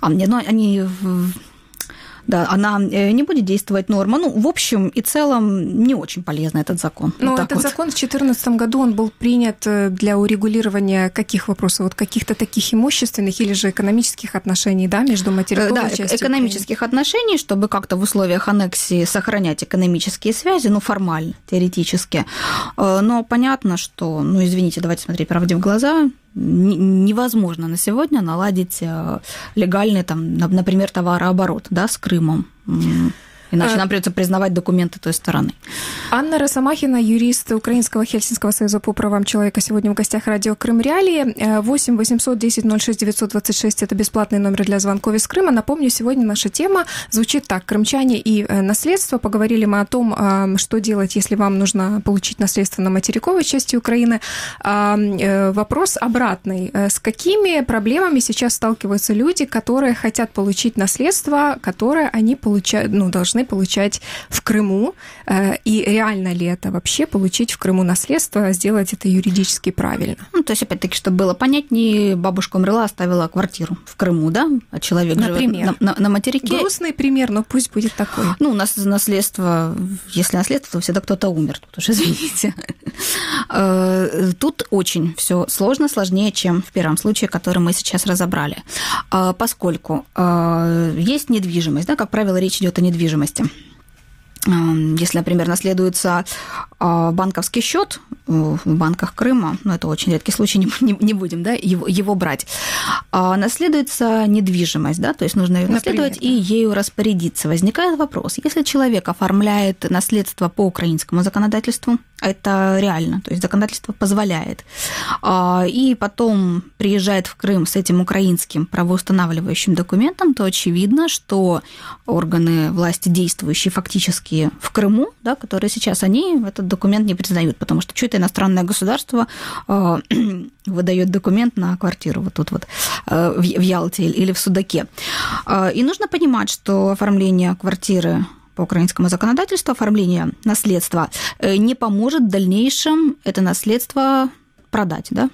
она не будет действовать норма. В общем и целом, не очень полезный этот закон. Но этот закон в 2014 году, он был принят для урегулирования каких вопросов? Вот каких-то таких имущественных или же экономических отношений, да, между материковой частью? Да, экономических отношений, чтобы как-то в условиях аннексии сохранять экономические связи, формально, теоретически. Но понятно, что, извините, давайте смотреть правде в глаза, невозможно на сегодня наладить легальный, например, товарооборот, да, с Крымом. Иначе нам придется признавать документы той стороны. Анна Росомахина, юрист Украинского Хельсинского союза по правам человека, сегодня в гостях радио Крым Реалии. 8 800 10 06 926 – это бесплатный номер для звонков из Крыма. Напомню, сегодня наша тема звучит так: крымчане и наследство. Поговорили мы о том, что делать, если вам нужно получить наследство на материковой части Украины. Вопрос обратный. С какими проблемами сейчас сталкиваются люди, которые хотят получить наследство, которое они получают, должны получать в Крыму, и реально ли это вообще получить в Крыму наследство, сделать это юридически правильно? То есть, опять-таки, чтобы было понятнее, бабушка умерла, оставила квартиру в Крыму, да, а человек живет на материке. Грустный пример, но пусть будет такой. У нас наследство, если наследство, то всегда кто-то умер, тут уж извините. Тут очень все сложно, сложнее, чем в первом случае, который мы сейчас разобрали. Поскольку есть недвижимость, да, как правило, речь идет о недвижимости. Если, например, наследуется банковский счет в банках Крыма, это очень редкий случай, не будем, да, его брать. Наследуется недвижимость, да, то есть нужно ее наследовать и ею распорядиться. Возникает вопрос: если человек оформляет наследство по украинскому законодательству, это реально, то есть законодательство позволяет, и потом приезжает в Крым с этим украинским правоустанавливающим документом, то очевидно, что органы власти, действующие фактически в Крыму, да, которые сейчас, они этот документ не признают, потому что это иностранное государство выдает документ на квартиру вот тут вот в Ялте или в Судаке. И нужно понимать, что оформление квартиры по украинскому законодательству, оформление наследства не поможет в дальнейшем это наследство продать, да,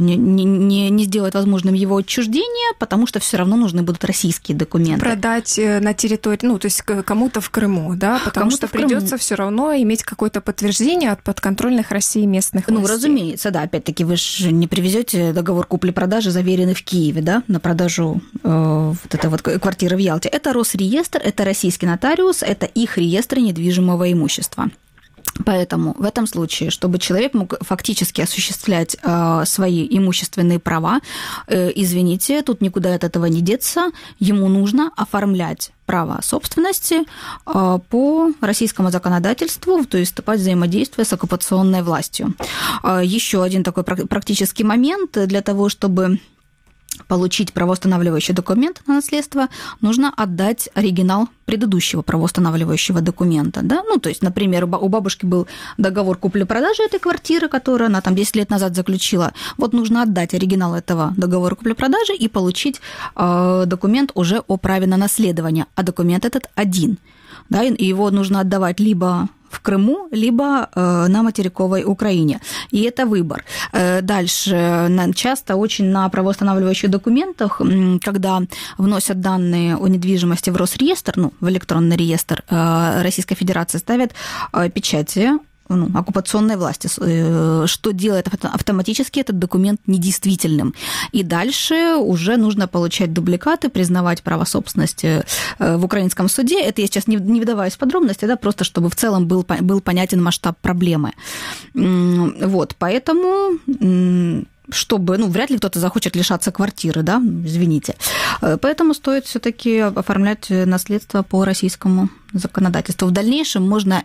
не сделать возможным его отчуждение, потому что все равно нужны будут российские документы. Продать на территории, то есть кому-то в Крыму, да, потому что придется все равно иметь какое-то подтверждение от подконтрольных России местных властей. Разумеется, да, опять-таки вы же не привезете договор купли-продажи, заверенный в Киеве, да, на продажу вот этой вот квартиры в Ялте. Это Росреестр, это российский нотариус, это их реестр недвижимого имущества. Поэтому в этом случае, чтобы человек мог фактически осуществлять свои имущественные права, извините, тут никуда от этого не деться, ему нужно оформлять право собственности по российскому законодательству, то есть вступать в взаимодействие с оккупационной властью. Еще один такой практический момент: для того, чтобы получить правоустанавливающий документ на наследство, нужно отдать оригинал предыдущего правоустанавливающего документа. Да? То есть, например, у бабушки был договор купли-продажи этой квартиры, которую она 10 лет назад заключила. Вот нужно отдать оригинал этого договора купли-продажи и получить документ уже о праве на наследование. А документ этот один. Да? И его нужно отдавать либо в Крыму, либо на материковой Украине. И это выбор. Дальше. Часто очень на правоустанавливающих документах, когда вносят данные о недвижимости в Росреестр, в электронный реестр Российской Федерации, ставят печати оккупационной власти, что делает автоматически этот документ недействительным. И дальше уже нужно получать дубликаты, признавать право собственности в украинском суде. Это я сейчас не вдаваюсь в подробности, да, просто чтобы в целом был понятен масштаб проблемы. Вот, поэтому чтобы, вряд ли кто-то захочет лишаться квартиры, да, извините. Поэтому стоит все-таки оформлять наследство по российскому законодательству. В дальнейшем можно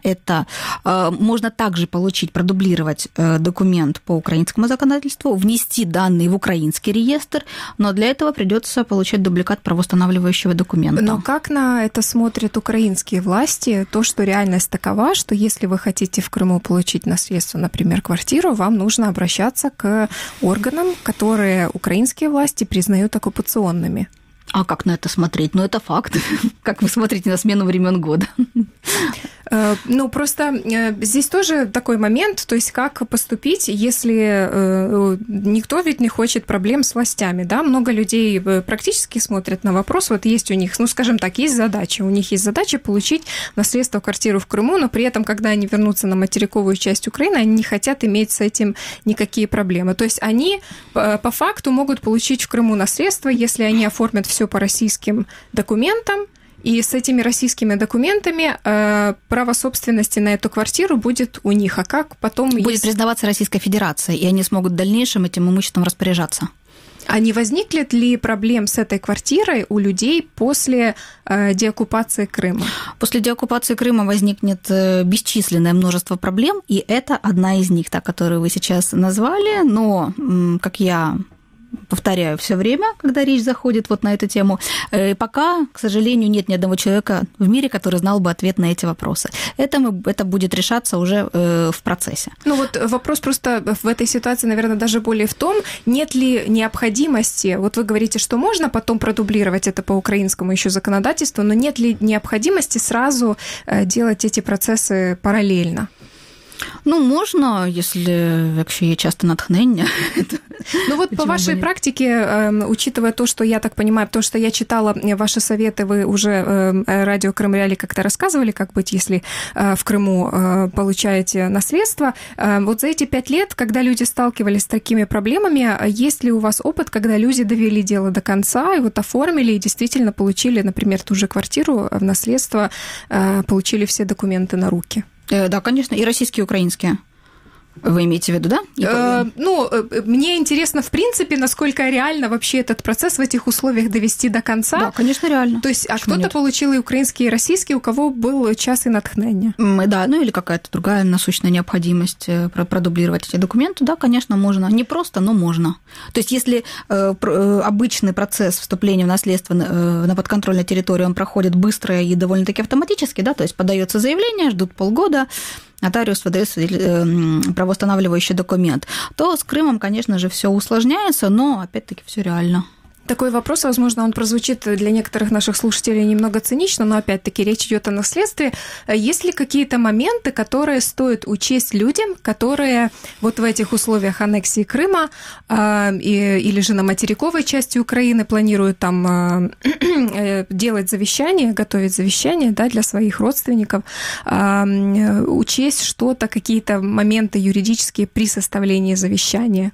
также продублировать документ по украинскому законодательству, внести данные в украинский реестр, но для этого придется получать дубликат правоустанавливающего документа. Но как на это смотрят украинские власти? То, что реальность такова, что если вы хотите в Крыму получить наследство, например, квартиру, вам нужно обращаться к органам, которые украинские власти признают оккупационными. А как на это смотреть? Ну, это факт. Как вы смотрите на смену времен года? Ну, просто здесь тоже такой момент, то есть как поступить, если никто ведь не хочет проблем с властями, да, много людей практически смотрят на вопрос, вот есть у них, ну, скажем так, есть задача, у них есть задача получить наследство, квартиру в Крыму, но при этом, когда они вернутся на материковую часть Украины, они не хотят иметь с этим никакие проблемы. То есть они по факту могут получить в Крыму наследство, если они оформят все по российским документам, и с этими российскими документами право собственности на эту квартиру будет у них. А как потом... Будет признаваться Российской Федерацией, и они смогут в дальнейшем этим имуществом распоряжаться. А не возникнет ли проблем с этой квартирой у людей после деоккупации Крыма? После деоккупации Крыма возникнет бесчисленное множество проблем, и это одна из них, та, которую вы сейчас назвали, но, как я повторяю все время, когда речь заходит вот на эту тему, пока, к сожалению, нет ни одного человека в мире, который знал бы ответ на эти вопросы. Это будет решаться уже в процессе. Ну вот вопрос просто в этой ситуации, наверное, даже более в том, нет ли необходимости, вот вы говорите, что можно потом продублировать это по украинскому еще законодательству, но нет ли необходимости сразу делать эти процессы параллельно? Ну, можна, якщо є часто натхнення. Ну вот по вашей практике, учитывая то, что я так понимаю, потому что я читала ваши советы, вы уже радио Крым Реалии как-то рассказывали, как быть, если в Крыму получаете наследство. Вот за эти 5 лет, когда люди сталкивались с такими проблемами, есть ли у вас опыт, когда люди довели дело до конца и вот оформили и действительно получили, например, ту же квартиру в наследство, получили все документы на руки? Да, конечно, и российские, и украинские. Вы имеете в виду, да? Мне интересно, в принципе, насколько реально вообще этот процесс в этих условиях довести до конца. Да, конечно, реально. То есть, кто-то получил и украинские, и российские, у кого был час и натхнение. Да, или какая-то другая насущная необходимость продублировать эти документы, да, конечно, можно. Не просто, но можно. То есть, если обычный процесс вступления в наследство на подконтрольной территории, он проходит быстро и довольно-таки автоматически, да, то есть подается заявление, ждут полгода, нотариус выдает правоустанавливающий документ, то с Крымом, конечно же, все усложняется, но, опять-таки, все реально. Такой вопрос, возможно, он прозвучит для некоторых наших слушателей немного цинично, но, опять-таки, речь идет о наследстве. Есть ли какие-то моменты, которые стоит учесть людям, которые вот в этих условиях аннексии Крыма или же на материковой части Украины планируют там делать завещание, готовить завещание, да, для своих родственников, учесть что-то, какие-то моменты юридические при составлении завещания?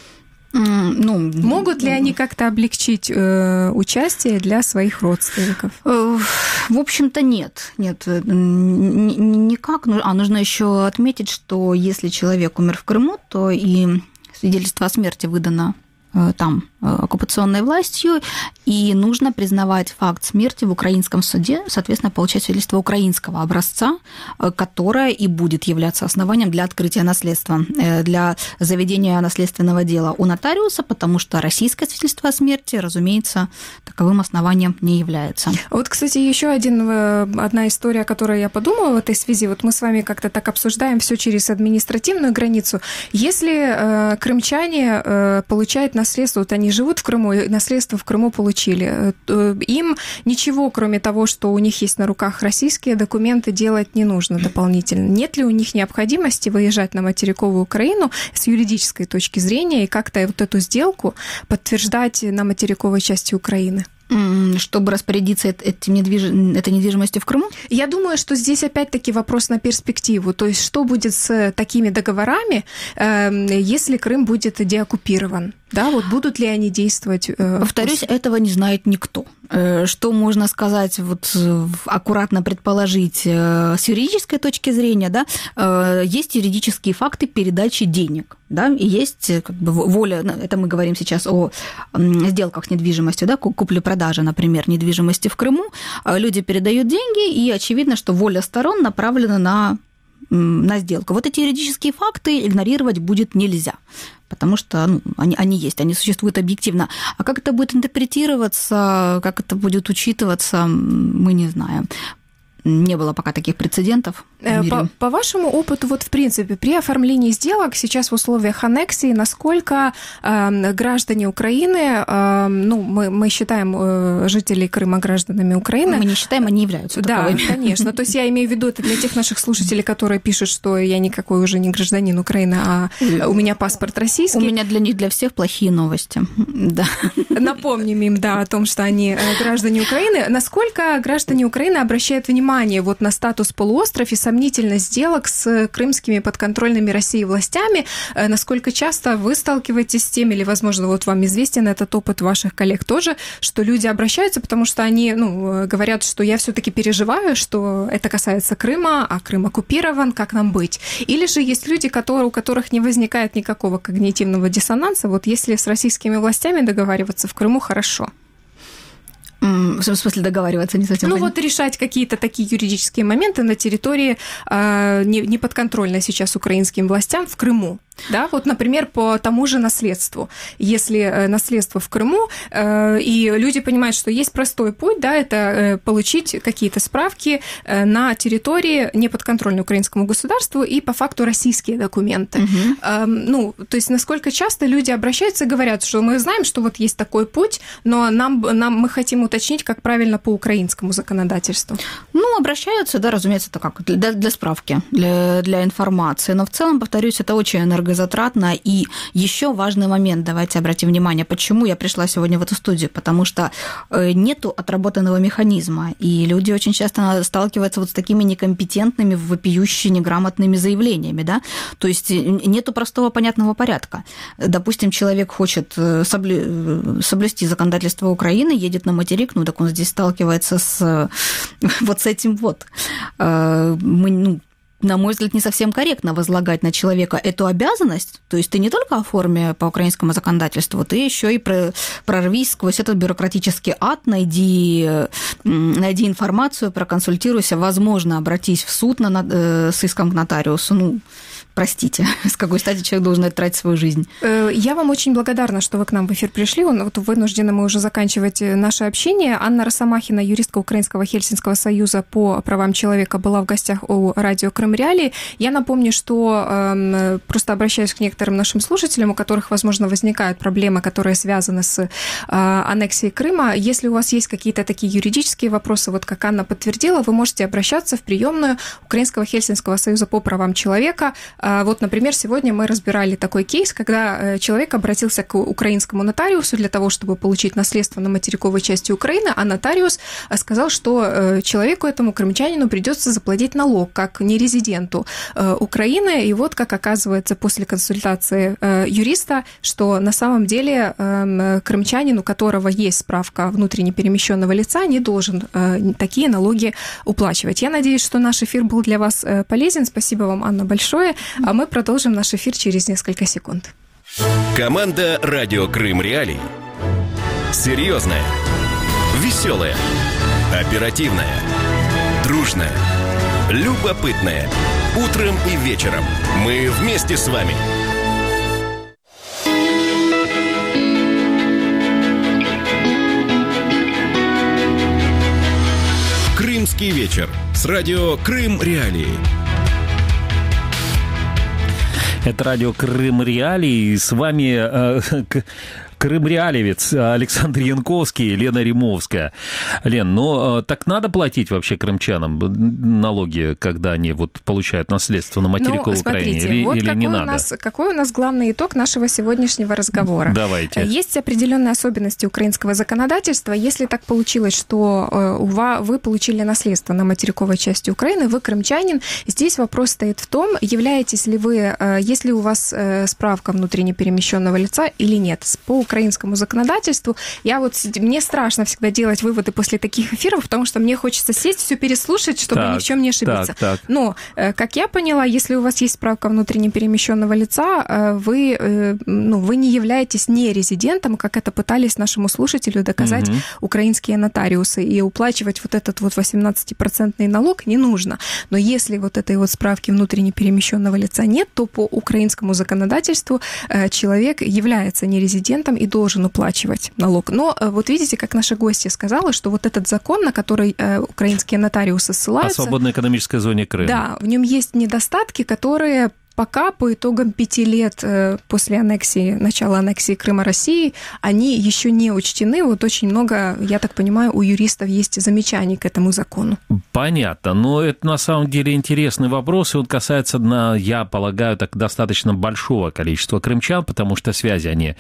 Могут ли они как-то облегчить участие для своих родственников? В общем-то, нет. Нет, никак. Нужно еще отметить, что если человек умер в Крыму, то и свидетельство о смерти выдано там оккупационной властью, и нужно признавать факт смерти в украинском суде, соответственно, получать свидетельство украинского образца, которое и будет являться основанием для открытия наследства, для заведения наследственного дела у нотариуса, потому что российское свидетельство о смерти, разумеется, таковым основанием не является. Вот, кстати, еще одна история, о которой я подумала в этой связи. Вот мы с вами как-то так обсуждаем все через административную границу. Если крымчане получают наследство, вот они живут в Крыму, и наследство в Крыму получили. Им ничего, кроме того, что у них есть на руках российские документы, делать не нужно дополнительно. Нет ли у них необходимости выезжать на материковую Украину с юридической точки зрения и как-то вот эту сделку подтверждать на материковой части Украины? Чтобы распорядиться этой недвижимостью в Крыму? Я думаю, что здесь опять-таки вопрос на перспективу. То есть что будет с такими договорами, если Крым будет деоккупирован? Да, вот будут ли они действовать? Повторюсь, этого не знает никто. Что можно сказать, вот аккуратно предположить с юридической точки зрения, да, есть юридические факты передачи денег, да, и есть как бы воля, это мы говорим сейчас о сделках с недвижимостью, да, купли-продажи, например, недвижимости в Крыму, люди передают деньги, и очевидно, что воля сторон направлена на сделку. Вот эти юридические факты игнорировать будет нельзя, потому что они есть, они существуют объективно. А как это будет интерпретироваться, как это будет учитываться, мы не знаем. Не было пока таких прецедентов. По вашему опыту, вот в принципе, при оформлении сделок сейчас в условиях аннексии, насколько граждане Украины, мы считаем жителей Крыма гражданами Украины. Мы не считаем, они являются таковыми. Да, конечно. То есть я имею в виду это для тех наших слушателей, которые пишут, что я никакой уже не гражданин Украины, а у меня паспорт российский. У меня для них, для всех плохие новости. Да. Напомним им, да, о том, что они граждане Украины. Насколько граждане Украины обращают внимание вот на статус полуостров и сомнительность сделок с крымскими подконтрольными России властями? Насколько часто вы сталкиваетесь с тем, или, возможно, вот вам известен этот опыт ваших коллег тоже, что люди обращаются, потому что они говорят, что я все-таки переживаю, что это касается Крыма, а Крым оккупирован, как нам быть? Или же есть люди, у которых не возникает никакого когнитивного диссонанса, вот если с российскими властями договариваться в Крыму, хорошо? В смысле договариваться, не совсем понятно. Вот решать какие-то такие юридические моменты на территории, не подконтрольной сейчас украинским властям в Крыму. Да, вот, например, по тому же наследству. Если наследство в Крыму, и люди понимают, что есть простой путь, да, это получить какие-то справки на территории, неподконтрольной украинскому государству, и по факту российские документы. То есть насколько часто люди обращаются и говорят, что мы знаем, что вот есть такой путь, но мы хотим уточнить, как правильно по украинскому законодательству. Обращаются, да, разумеется, это как для справки, для информации. Но в целом, повторюсь, это очень энергозатратно. И еще важный момент, давайте обратим внимание, почему я пришла сегодня в эту студию, потому что нету отработанного механизма, и люди очень часто сталкиваются вот с такими некомпетентными, вопиющими, неграмотными заявлениями, да, то есть нету простого понятного порядка. Допустим, человек хочет соблюсти законодательство Украины, едет на материк, так он здесь сталкивается с этим вот. На мой взгляд, не совсем корректно возлагать на человека эту обязанность. То есть ты не только оформи по украинскому законодательству, ты еще и прорвись сквозь этот бюрократический ад, найди информацию, проконсультируйся, возможно, обратись в суд с иском к нотариусу. Простите, с какой стати человек должен тратить свою жизнь? Я вам очень благодарна, что вы к нам в эфир пришли. Вынуждены мы уже заканчивать наше общение. Анна Росомахина, юристка Украинского Хельсинского союза по правам человека, была в гостях у радио Крым Реалии. Я напомню, что просто обращаюсь к некоторым нашим слушателям, у которых, возможно, возникают проблемы, которые связаны с аннексией Крыма. Если у вас есть какие-то такие юридические вопросы, вот как Анна подтвердила, вы можете обращаться в приемную Украинского Хельсинского союза по правам человека. Вот, например, сегодня мы разбирали такой кейс, когда человек обратился к украинскому нотариусу для того, чтобы получить наследство на материковой части Украины, а нотариус сказал, что человеку этому, крымчанину, придется заплатить налог как нерезиденту Украины. И вот, как оказывается, после консультации юриста, что на самом деле крымчанин, у которого есть справка внутренне перемещенного лица, не должен такие налоги уплачивать. Я надеюсь, что наш эфир был для вас полезен. Спасибо вам, Анна, большое. А мы продолжим наш эфир через несколько секунд. Команда «Радио Крым Реалии». Серьезная, веселая, оперативная, дружная, любопытная. Утром и вечером мы вместе с вами. Крымский вечер с радио Крым Реалии. Это радио Крым Реалии. С вами крымреалевец Александр Янковский, Лена Римовская. Лен, так надо платить вообще крымчанам налоги, когда они получают наследство на материковой Украине, или не надо? Какой у нас главный итог нашего сегодняшнего разговора? Давайте. Есть определенные особенности украинского законодательства. Если так получилось, что вы получили наследство на материковой части Украины, вы крымчанин, здесь вопрос стоит в том, являетесь ли вы, есть ли у вас справка внутренне перемещенного лица или нет. По украинскому законодательству. Мне страшно всегда делать выводы после таких эфиров, потому что мне хочется сесть, все переслушать, чтобы ни в чем не ошибиться. Но, как я поняла, если у вас есть справка внутренне перемещенного лица, вы не являетесь нерезидентом, как это пытались нашему слушателю доказать украинские нотариусы, и уплачивать вот этот 18% налог не нужно. Но если вот этой вот справки внутренне перемещенного лица нет, то по украинскому законодательству человек является нерезидентом и должен уплачивать налог. Но вот видите, как наша гостья сказала, что вот этот закон, на который украинские нотариусы ссылаются... О свободной экономической зоне Крыма. Да, в нем есть недостатки, которые... Пока по итогам 5 лет после начала аннексии Крыма России, они еще не учтены. Вот очень много, я так понимаю, у юристов есть замечаний к этому закону. Понятно, но это на самом деле интересный вопрос, и он касается, я полагаю, так достаточно большого количества крымчан, потому что связи они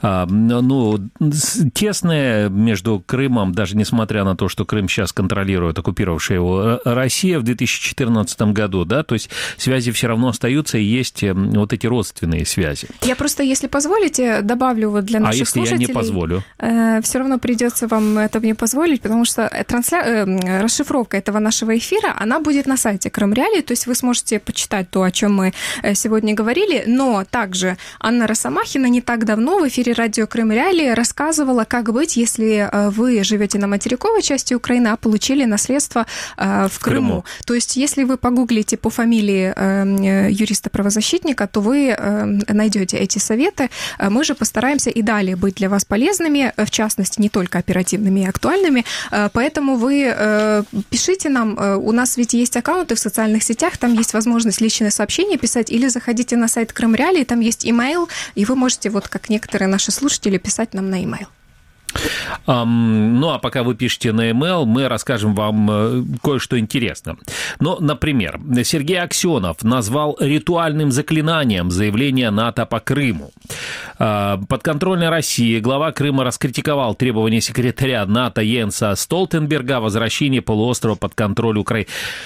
тесные между Крымом, даже несмотря на то, что Крым сейчас контролирует оккупировавшая его Россия в 2014 году, да, то есть связи все равно остаются, и есть вот эти родственные связи. Я просто, если позволите, добавлю вот для наших слушателей. А если я не позволю? Все равно придется вам это мне позволить, потому что расшифровка этого нашего эфира, она будет на сайте Крым Реалии, то есть вы сможете почитать то, о чем мы сегодня говорили, но также Анна Росомахина не так давно в эфире радио Крым Реалии рассказывала, как быть, если вы живете на материковой части Украины, а получили наследство в Крыму. То есть если вы погуглите по фамилии юриста-правозащитника, то вы найдете эти советы. Мы же постараемся и далее быть для вас полезными, в частности, не только оперативными и актуальными. Поэтому вы пишите нам. У нас ведь есть аккаунты в социальных сетях, там есть возможность личные сообщения писать, или заходите на сайт Крым Реалии, там есть имейл, и вы можете, вот как некоторые наши слушатели, писать нам на имейл. Ну, а пока вы пишете на email, мы расскажем вам кое-что интересное. Ну, например, Сергей Аксенов назвал ритуальным заклинанием заявление НАТО по Крыму. Подконтрольной России глава Крыма раскритиковал требования секретаря НАТО Йенса Столтенберга о возвращении полуострова под контроль Украины.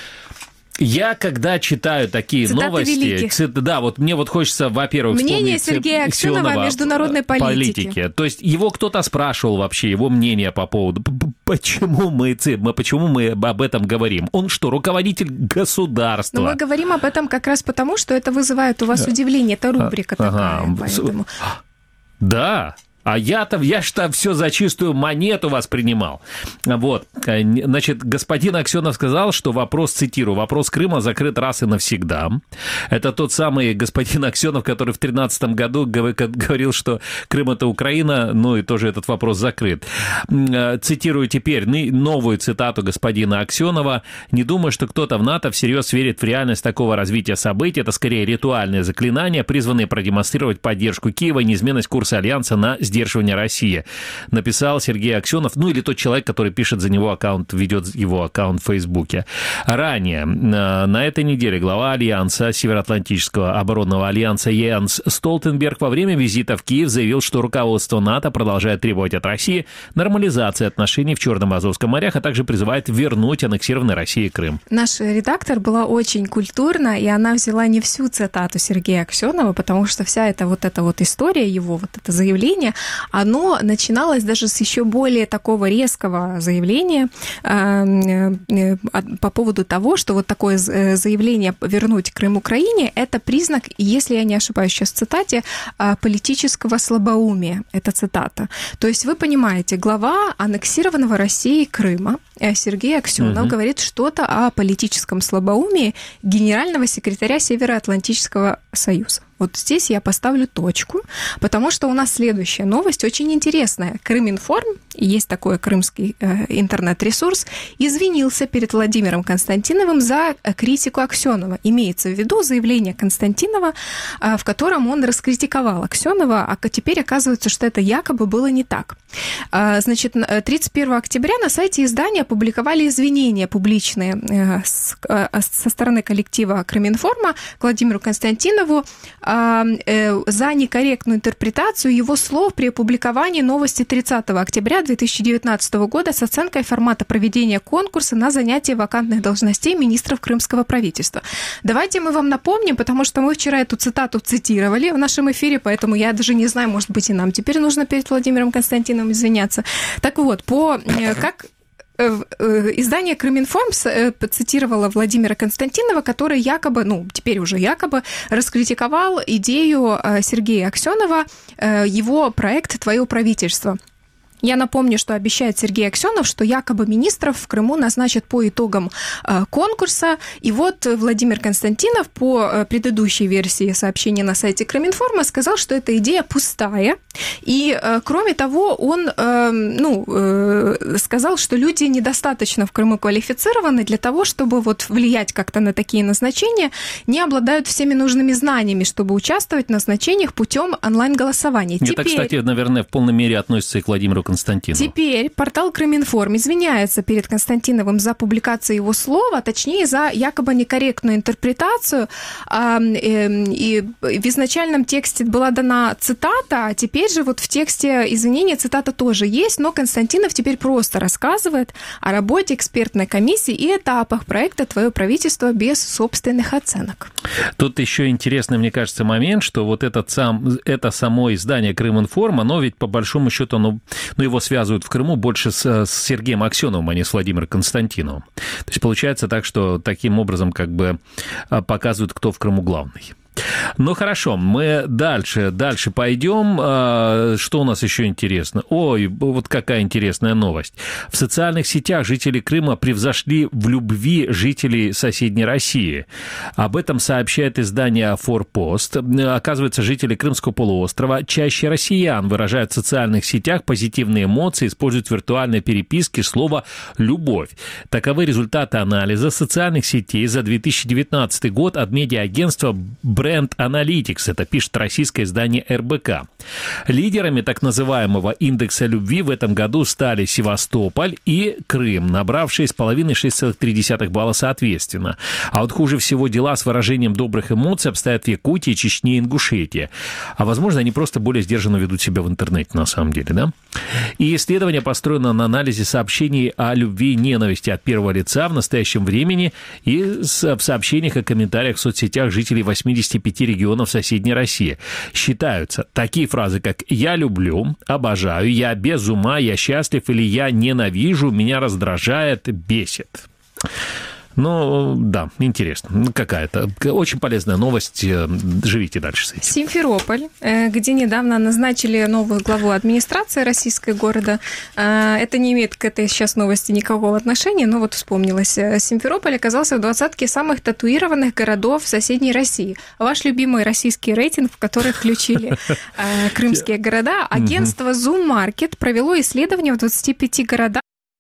Я, когда читаю такие цитаты новости, вот мне вот хочется, во-первых, мнение Сергея Аксенова о международной политике. То есть его кто-то спрашивал вообще, его мнение по поводу, почему мы об этом говорим. Он что, руководитель государства? Но мы говорим об этом как раз потому, что это вызывает у вас удивление. Это рубрика такая, поэтому... Да. А я-то все за чистую монету воспринимал. Вот. Значит, господин Аксенов сказал, что цитирую, вопрос Крыма закрыт раз и навсегда. Это тот самый господин Аксенов, который в 2013 году говорил, что Крым – это Украина, и тоже этот вопрос закрыт. Цитирую теперь новую цитату господина Аксенова. «Не думаю, что кто-то в НАТО всерьез верит в реальность такого развития событий. Это скорее ритуальные заклинания, призванные продемонстрировать поддержку Киева и неизменность курса Альянса на сдерживание России», написал Сергей Аксенов, или тот человек, который пишет за него ведет его аккаунт в Фейсбуке. Ранее, на этой неделе, глава Альянса, Североатлантического оборонного альянса Йенс Столтенберг во время визита в Киев заявил, что руководство НАТО продолжает требовать от России нормализации отношений в Черном и Азовском морях, а также призывает вернуть аннексированный Россией Крым. Наш редактор была очень культурна, и она взяла не всю цитату Сергея Аксенова, потому что вся эта история его, это заявление, оно начиналось даже с еще более такого резкого заявления по поводу того, что вот такое заявление «вернуть Крым Украине» – это признак, если я не ошибаюсь сейчас в цитате, политического слабоумия. Это цитата. То есть вы понимаете, глава аннексированного Россией Крыма Сергей Аксенов говорит что-то о политическом слабоумии генерального секретаря Североатлантического союза. Вот здесь я поставлю точку, потому что у нас следующая новость очень интересная. Крыминформ, есть такой крымский интернет-ресурс, извинился перед Владимиром Константиновым за критику Аксенова. Имеется в виду заявление Константинова, в котором он раскритиковал Аксенова, а теперь оказывается, что это якобы было не так. Значит, 31 октября на сайте издания опубликовали извинения публичные со стороны коллектива Крыминформа к Владимиру Константинову за некорректную интерпретацию его слов при опубликовании новости 30 октября февраля 2019 года с оценкой формата проведения конкурса на занятие вакантных должностей министров крымского правительства. Давайте мы вам напомним, потому что мы вчера эту цитату цитировали в нашем эфире, поэтому я даже не знаю, может быть, и нам теперь нужно перед Владимиром Константиновым извиняться. Так вот, как издание «Крыминформ» цитировало Владимира Константинова, который якобы, теперь уже якобы, раскритиковал идею Сергея Аксёнова, его проект «Твое правительство». Я напомню, что обещает Сергей Аксёнов, что якобы министров в Крыму назначат по итогам конкурса. И вот Владимир Константинов по предыдущей версии сообщения на сайте Крыминформа сказал, что эта идея пустая. И, кроме того, он сказал, что люди недостаточно в Крыму квалифицированы для того, чтобы влиять как-то на такие назначения, не обладают всеми нужными знаниями, чтобы участвовать в назначениях путем онлайн-голосования. Это, кстати, наверное, в полной мере относится и к Владимиру Константинову. Теперь портал Крыминформ извиняется перед Константиновым за публикацию его слова, точнее, за якобы некорректную интерпретацию. И в изначальном тексте была дана цитата, а теперь же в тексте извинения цитата тоже есть, но Константинов теперь просто рассказывает о работе экспертной комиссии и этапах проекта «Твое правительство» без собственных оценок. Тут еще интересный, мне кажется, момент, что это само издание Крыминформ, оно ведь по большому счету, его связывают в Крыму больше с Сергеем Аксёновым, а не с Владимиром Константиновым. То есть получается так, что таким образом как бы показывают, кто в Крыму главный. Ну, хорошо, мы дальше пойдем. Что у нас еще интересно? Ой, вот какая интересная новость. В социальных сетях жители Крыма превзошли в любви жителей соседней России. Об этом сообщает издание «Форпост». Оказывается, жители Крымского полуострова чаще россиян выражают в социальных сетях позитивные эмоции, используют в виртуальной переписке слово «любовь». Таковы результаты анализа социальных сетей за 2019 год от медиа-агентства Brand Analytics, это пишет российское издание РБК. Лидерами так называемого индекса любви в этом году стали Севастополь и Крым, набравшие 6,3 балла соответственно. А вот хуже всего дела с выражением добрых эмоций обстоят в Якутии, Чечне и Ингушетии. А возможно, они просто более сдержанно ведут себя в интернете на самом деле, да? И исследование построено на анализе сообщений о любви и ненависти от первого лица в настоящем времени и в сообщениях и комментариях в соцсетях жителей 85 регионов соседней России. Считаются такие фразы, как «я люблю», «обожаю», «я без ума», «я счастлив» или «я ненавижу», «меня раздражает», «бесит». Ну, да, интересно. Какая-то очень полезная новость. Живите дальше с этим. Симферополь, где недавно назначили новую главу администрации российской города. Это не имеет к этой сейчас новости никакого отношения, но вспомнилось. Симферополь оказался в 20-ке самых татуированных городов соседней России. Ваш любимый российский рейтинг, в который включили крымские города. Агентство Zoom Market провело исследование в 25 городах.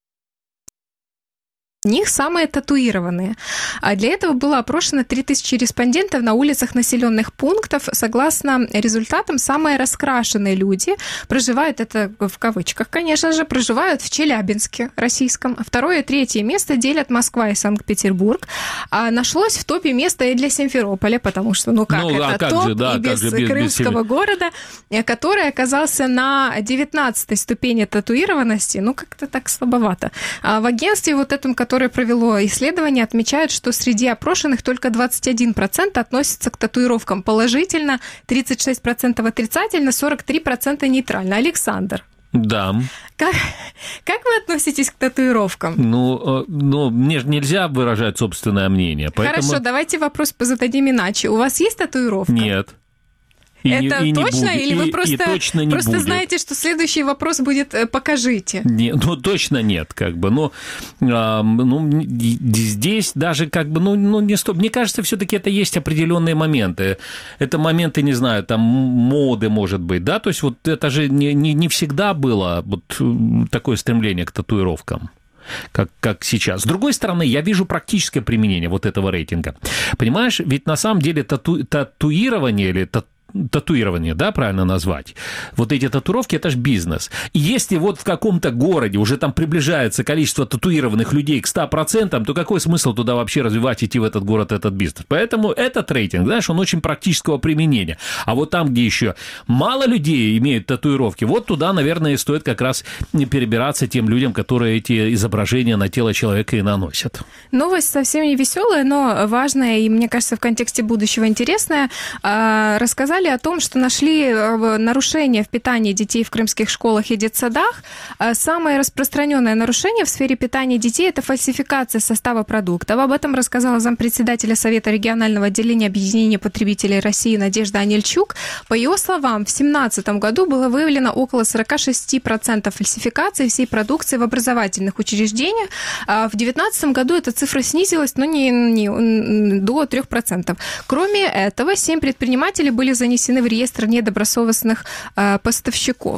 Них самые татуированные. А для этого было опрошено 3000 респондентов на улицах населенных пунктов. Согласно результатам, самые раскрашенные люди проживают, это в кавычках, конечно же, проживают в Челябинске российском. Второе и третье место делят Москва и Санкт-Петербург. А нашлось в топе место и для Симферополя, потому что, топ и без крымского города, который оказался на 19-й ступени татуированности. Как-то так слабовато. А в агентстве этом, которое провело исследование, отмечают, что среди опрошенных только 21% относятся к татуировкам положительно, 36% отрицательно, 43% нейтрально. Александр. Да. Как вы относитесь к татуировкам? Мне же нельзя выражать собственное мнение. Поэтому... Хорошо, давайте вопрос зададим иначе. У вас есть татуировка? Нет. Это точно? Или вы просто знаете, что следующий вопрос будет «покажите»? Точно нет, здесь даже не стоп. Мне кажется, все-таки это есть определенные моменты. Это моменты, не знаю, моды, может быть, да? То есть это же не всегда было такое стремление к татуировкам. Как сейчас. С другой стороны, я вижу практическое применение этого рейтинга. Понимаешь, ведь на самом деле татуирование или татуирование, да, правильно назвать. Вот эти татуировки, это же бизнес. И если вот в каком-то городе уже там приближается количество татуированных людей к 100%, то какой смысл туда вообще развивать, идти в этот город, этот бизнес? Поэтому этот рейтинг, знаешь, он очень практического применения. А вот там, где еще мало людей имеют татуировки, вот туда, наверное, и стоит как раз перебираться тем людям, которые эти изображения на тело человека и наносят. Новость совсем не веселая, но важная и, мне кажется, в контексте будущего интересная. Рассказали о том, что нашли нарушения в питании детей в крымских школах и детсадах. Самое распространенное нарушение в сфере питания детей – это фальсификация состава продуктов. Об этом рассказала зампредседателя Совета регионального отделения объединения потребителей России Надежда Анельчук. По ее словам, в 2017 году было выявлено около 46% фальсификации всей продукции в образовательных учреждениях. В 2019 году эта цифра снизилась, но не до 3%. Кроме этого, 7 предпринимателей были занесены в реестр недобросовестных поставщиков.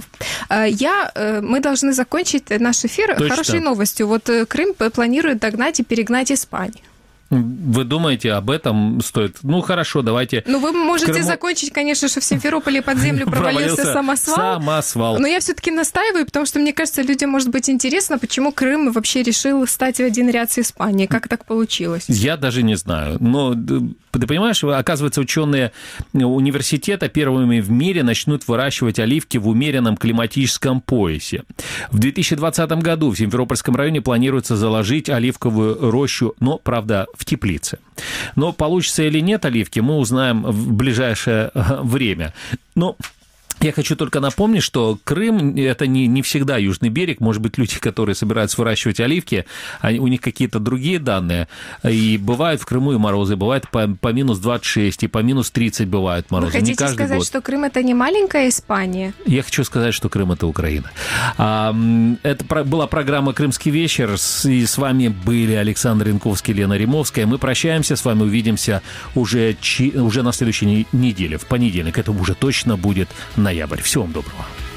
Мы должны закончить наш эфир хорошей новостью. Вот Крым планирует догнать и перегнать Испанию. Вы думаете, об этом стоит? Ну, хорошо, давайте... Ну, вы можете закончить, конечно, что в Симферополе под землю провалился самосвал. Но я все-таки настаиваю, потому что, мне кажется, людям может быть интересно, почему Крым вообще решил стать в один ряд с Испанией. Как так получилось? Я даже не знаю. Но ты понимаешь, оказывается, ученые университета первыми в мире начнут выращивать оливки в умеренном климатическом поясе. В 2020 году в Симферопольском районе планируется заложить оливковую рощу, но, правда, в теплице. Но получится или нет оливки, мы узнаем в ближайшее время. Но я хочу только напомнить, что Крым – это не всегда южный берег. Может быть, люди, которые собираются выращивать оливки, у них какие-то другие данные. И бывают в Крыму и морозы, бывает по минус 26, и по минус 30 бывают морозы. Вы хотите сказать, что Крым – это не маленькая Испания? Я хочу сказать, что Крым – это Украина. Это была программа «Крымский вечер». И с вами были Александр Янковский, Лена Римовская. Мы прощаемся с вами, увидимся уже на следующей неделе, в понедельник. Это уже точно будет ноябрь. Всего вам доброго.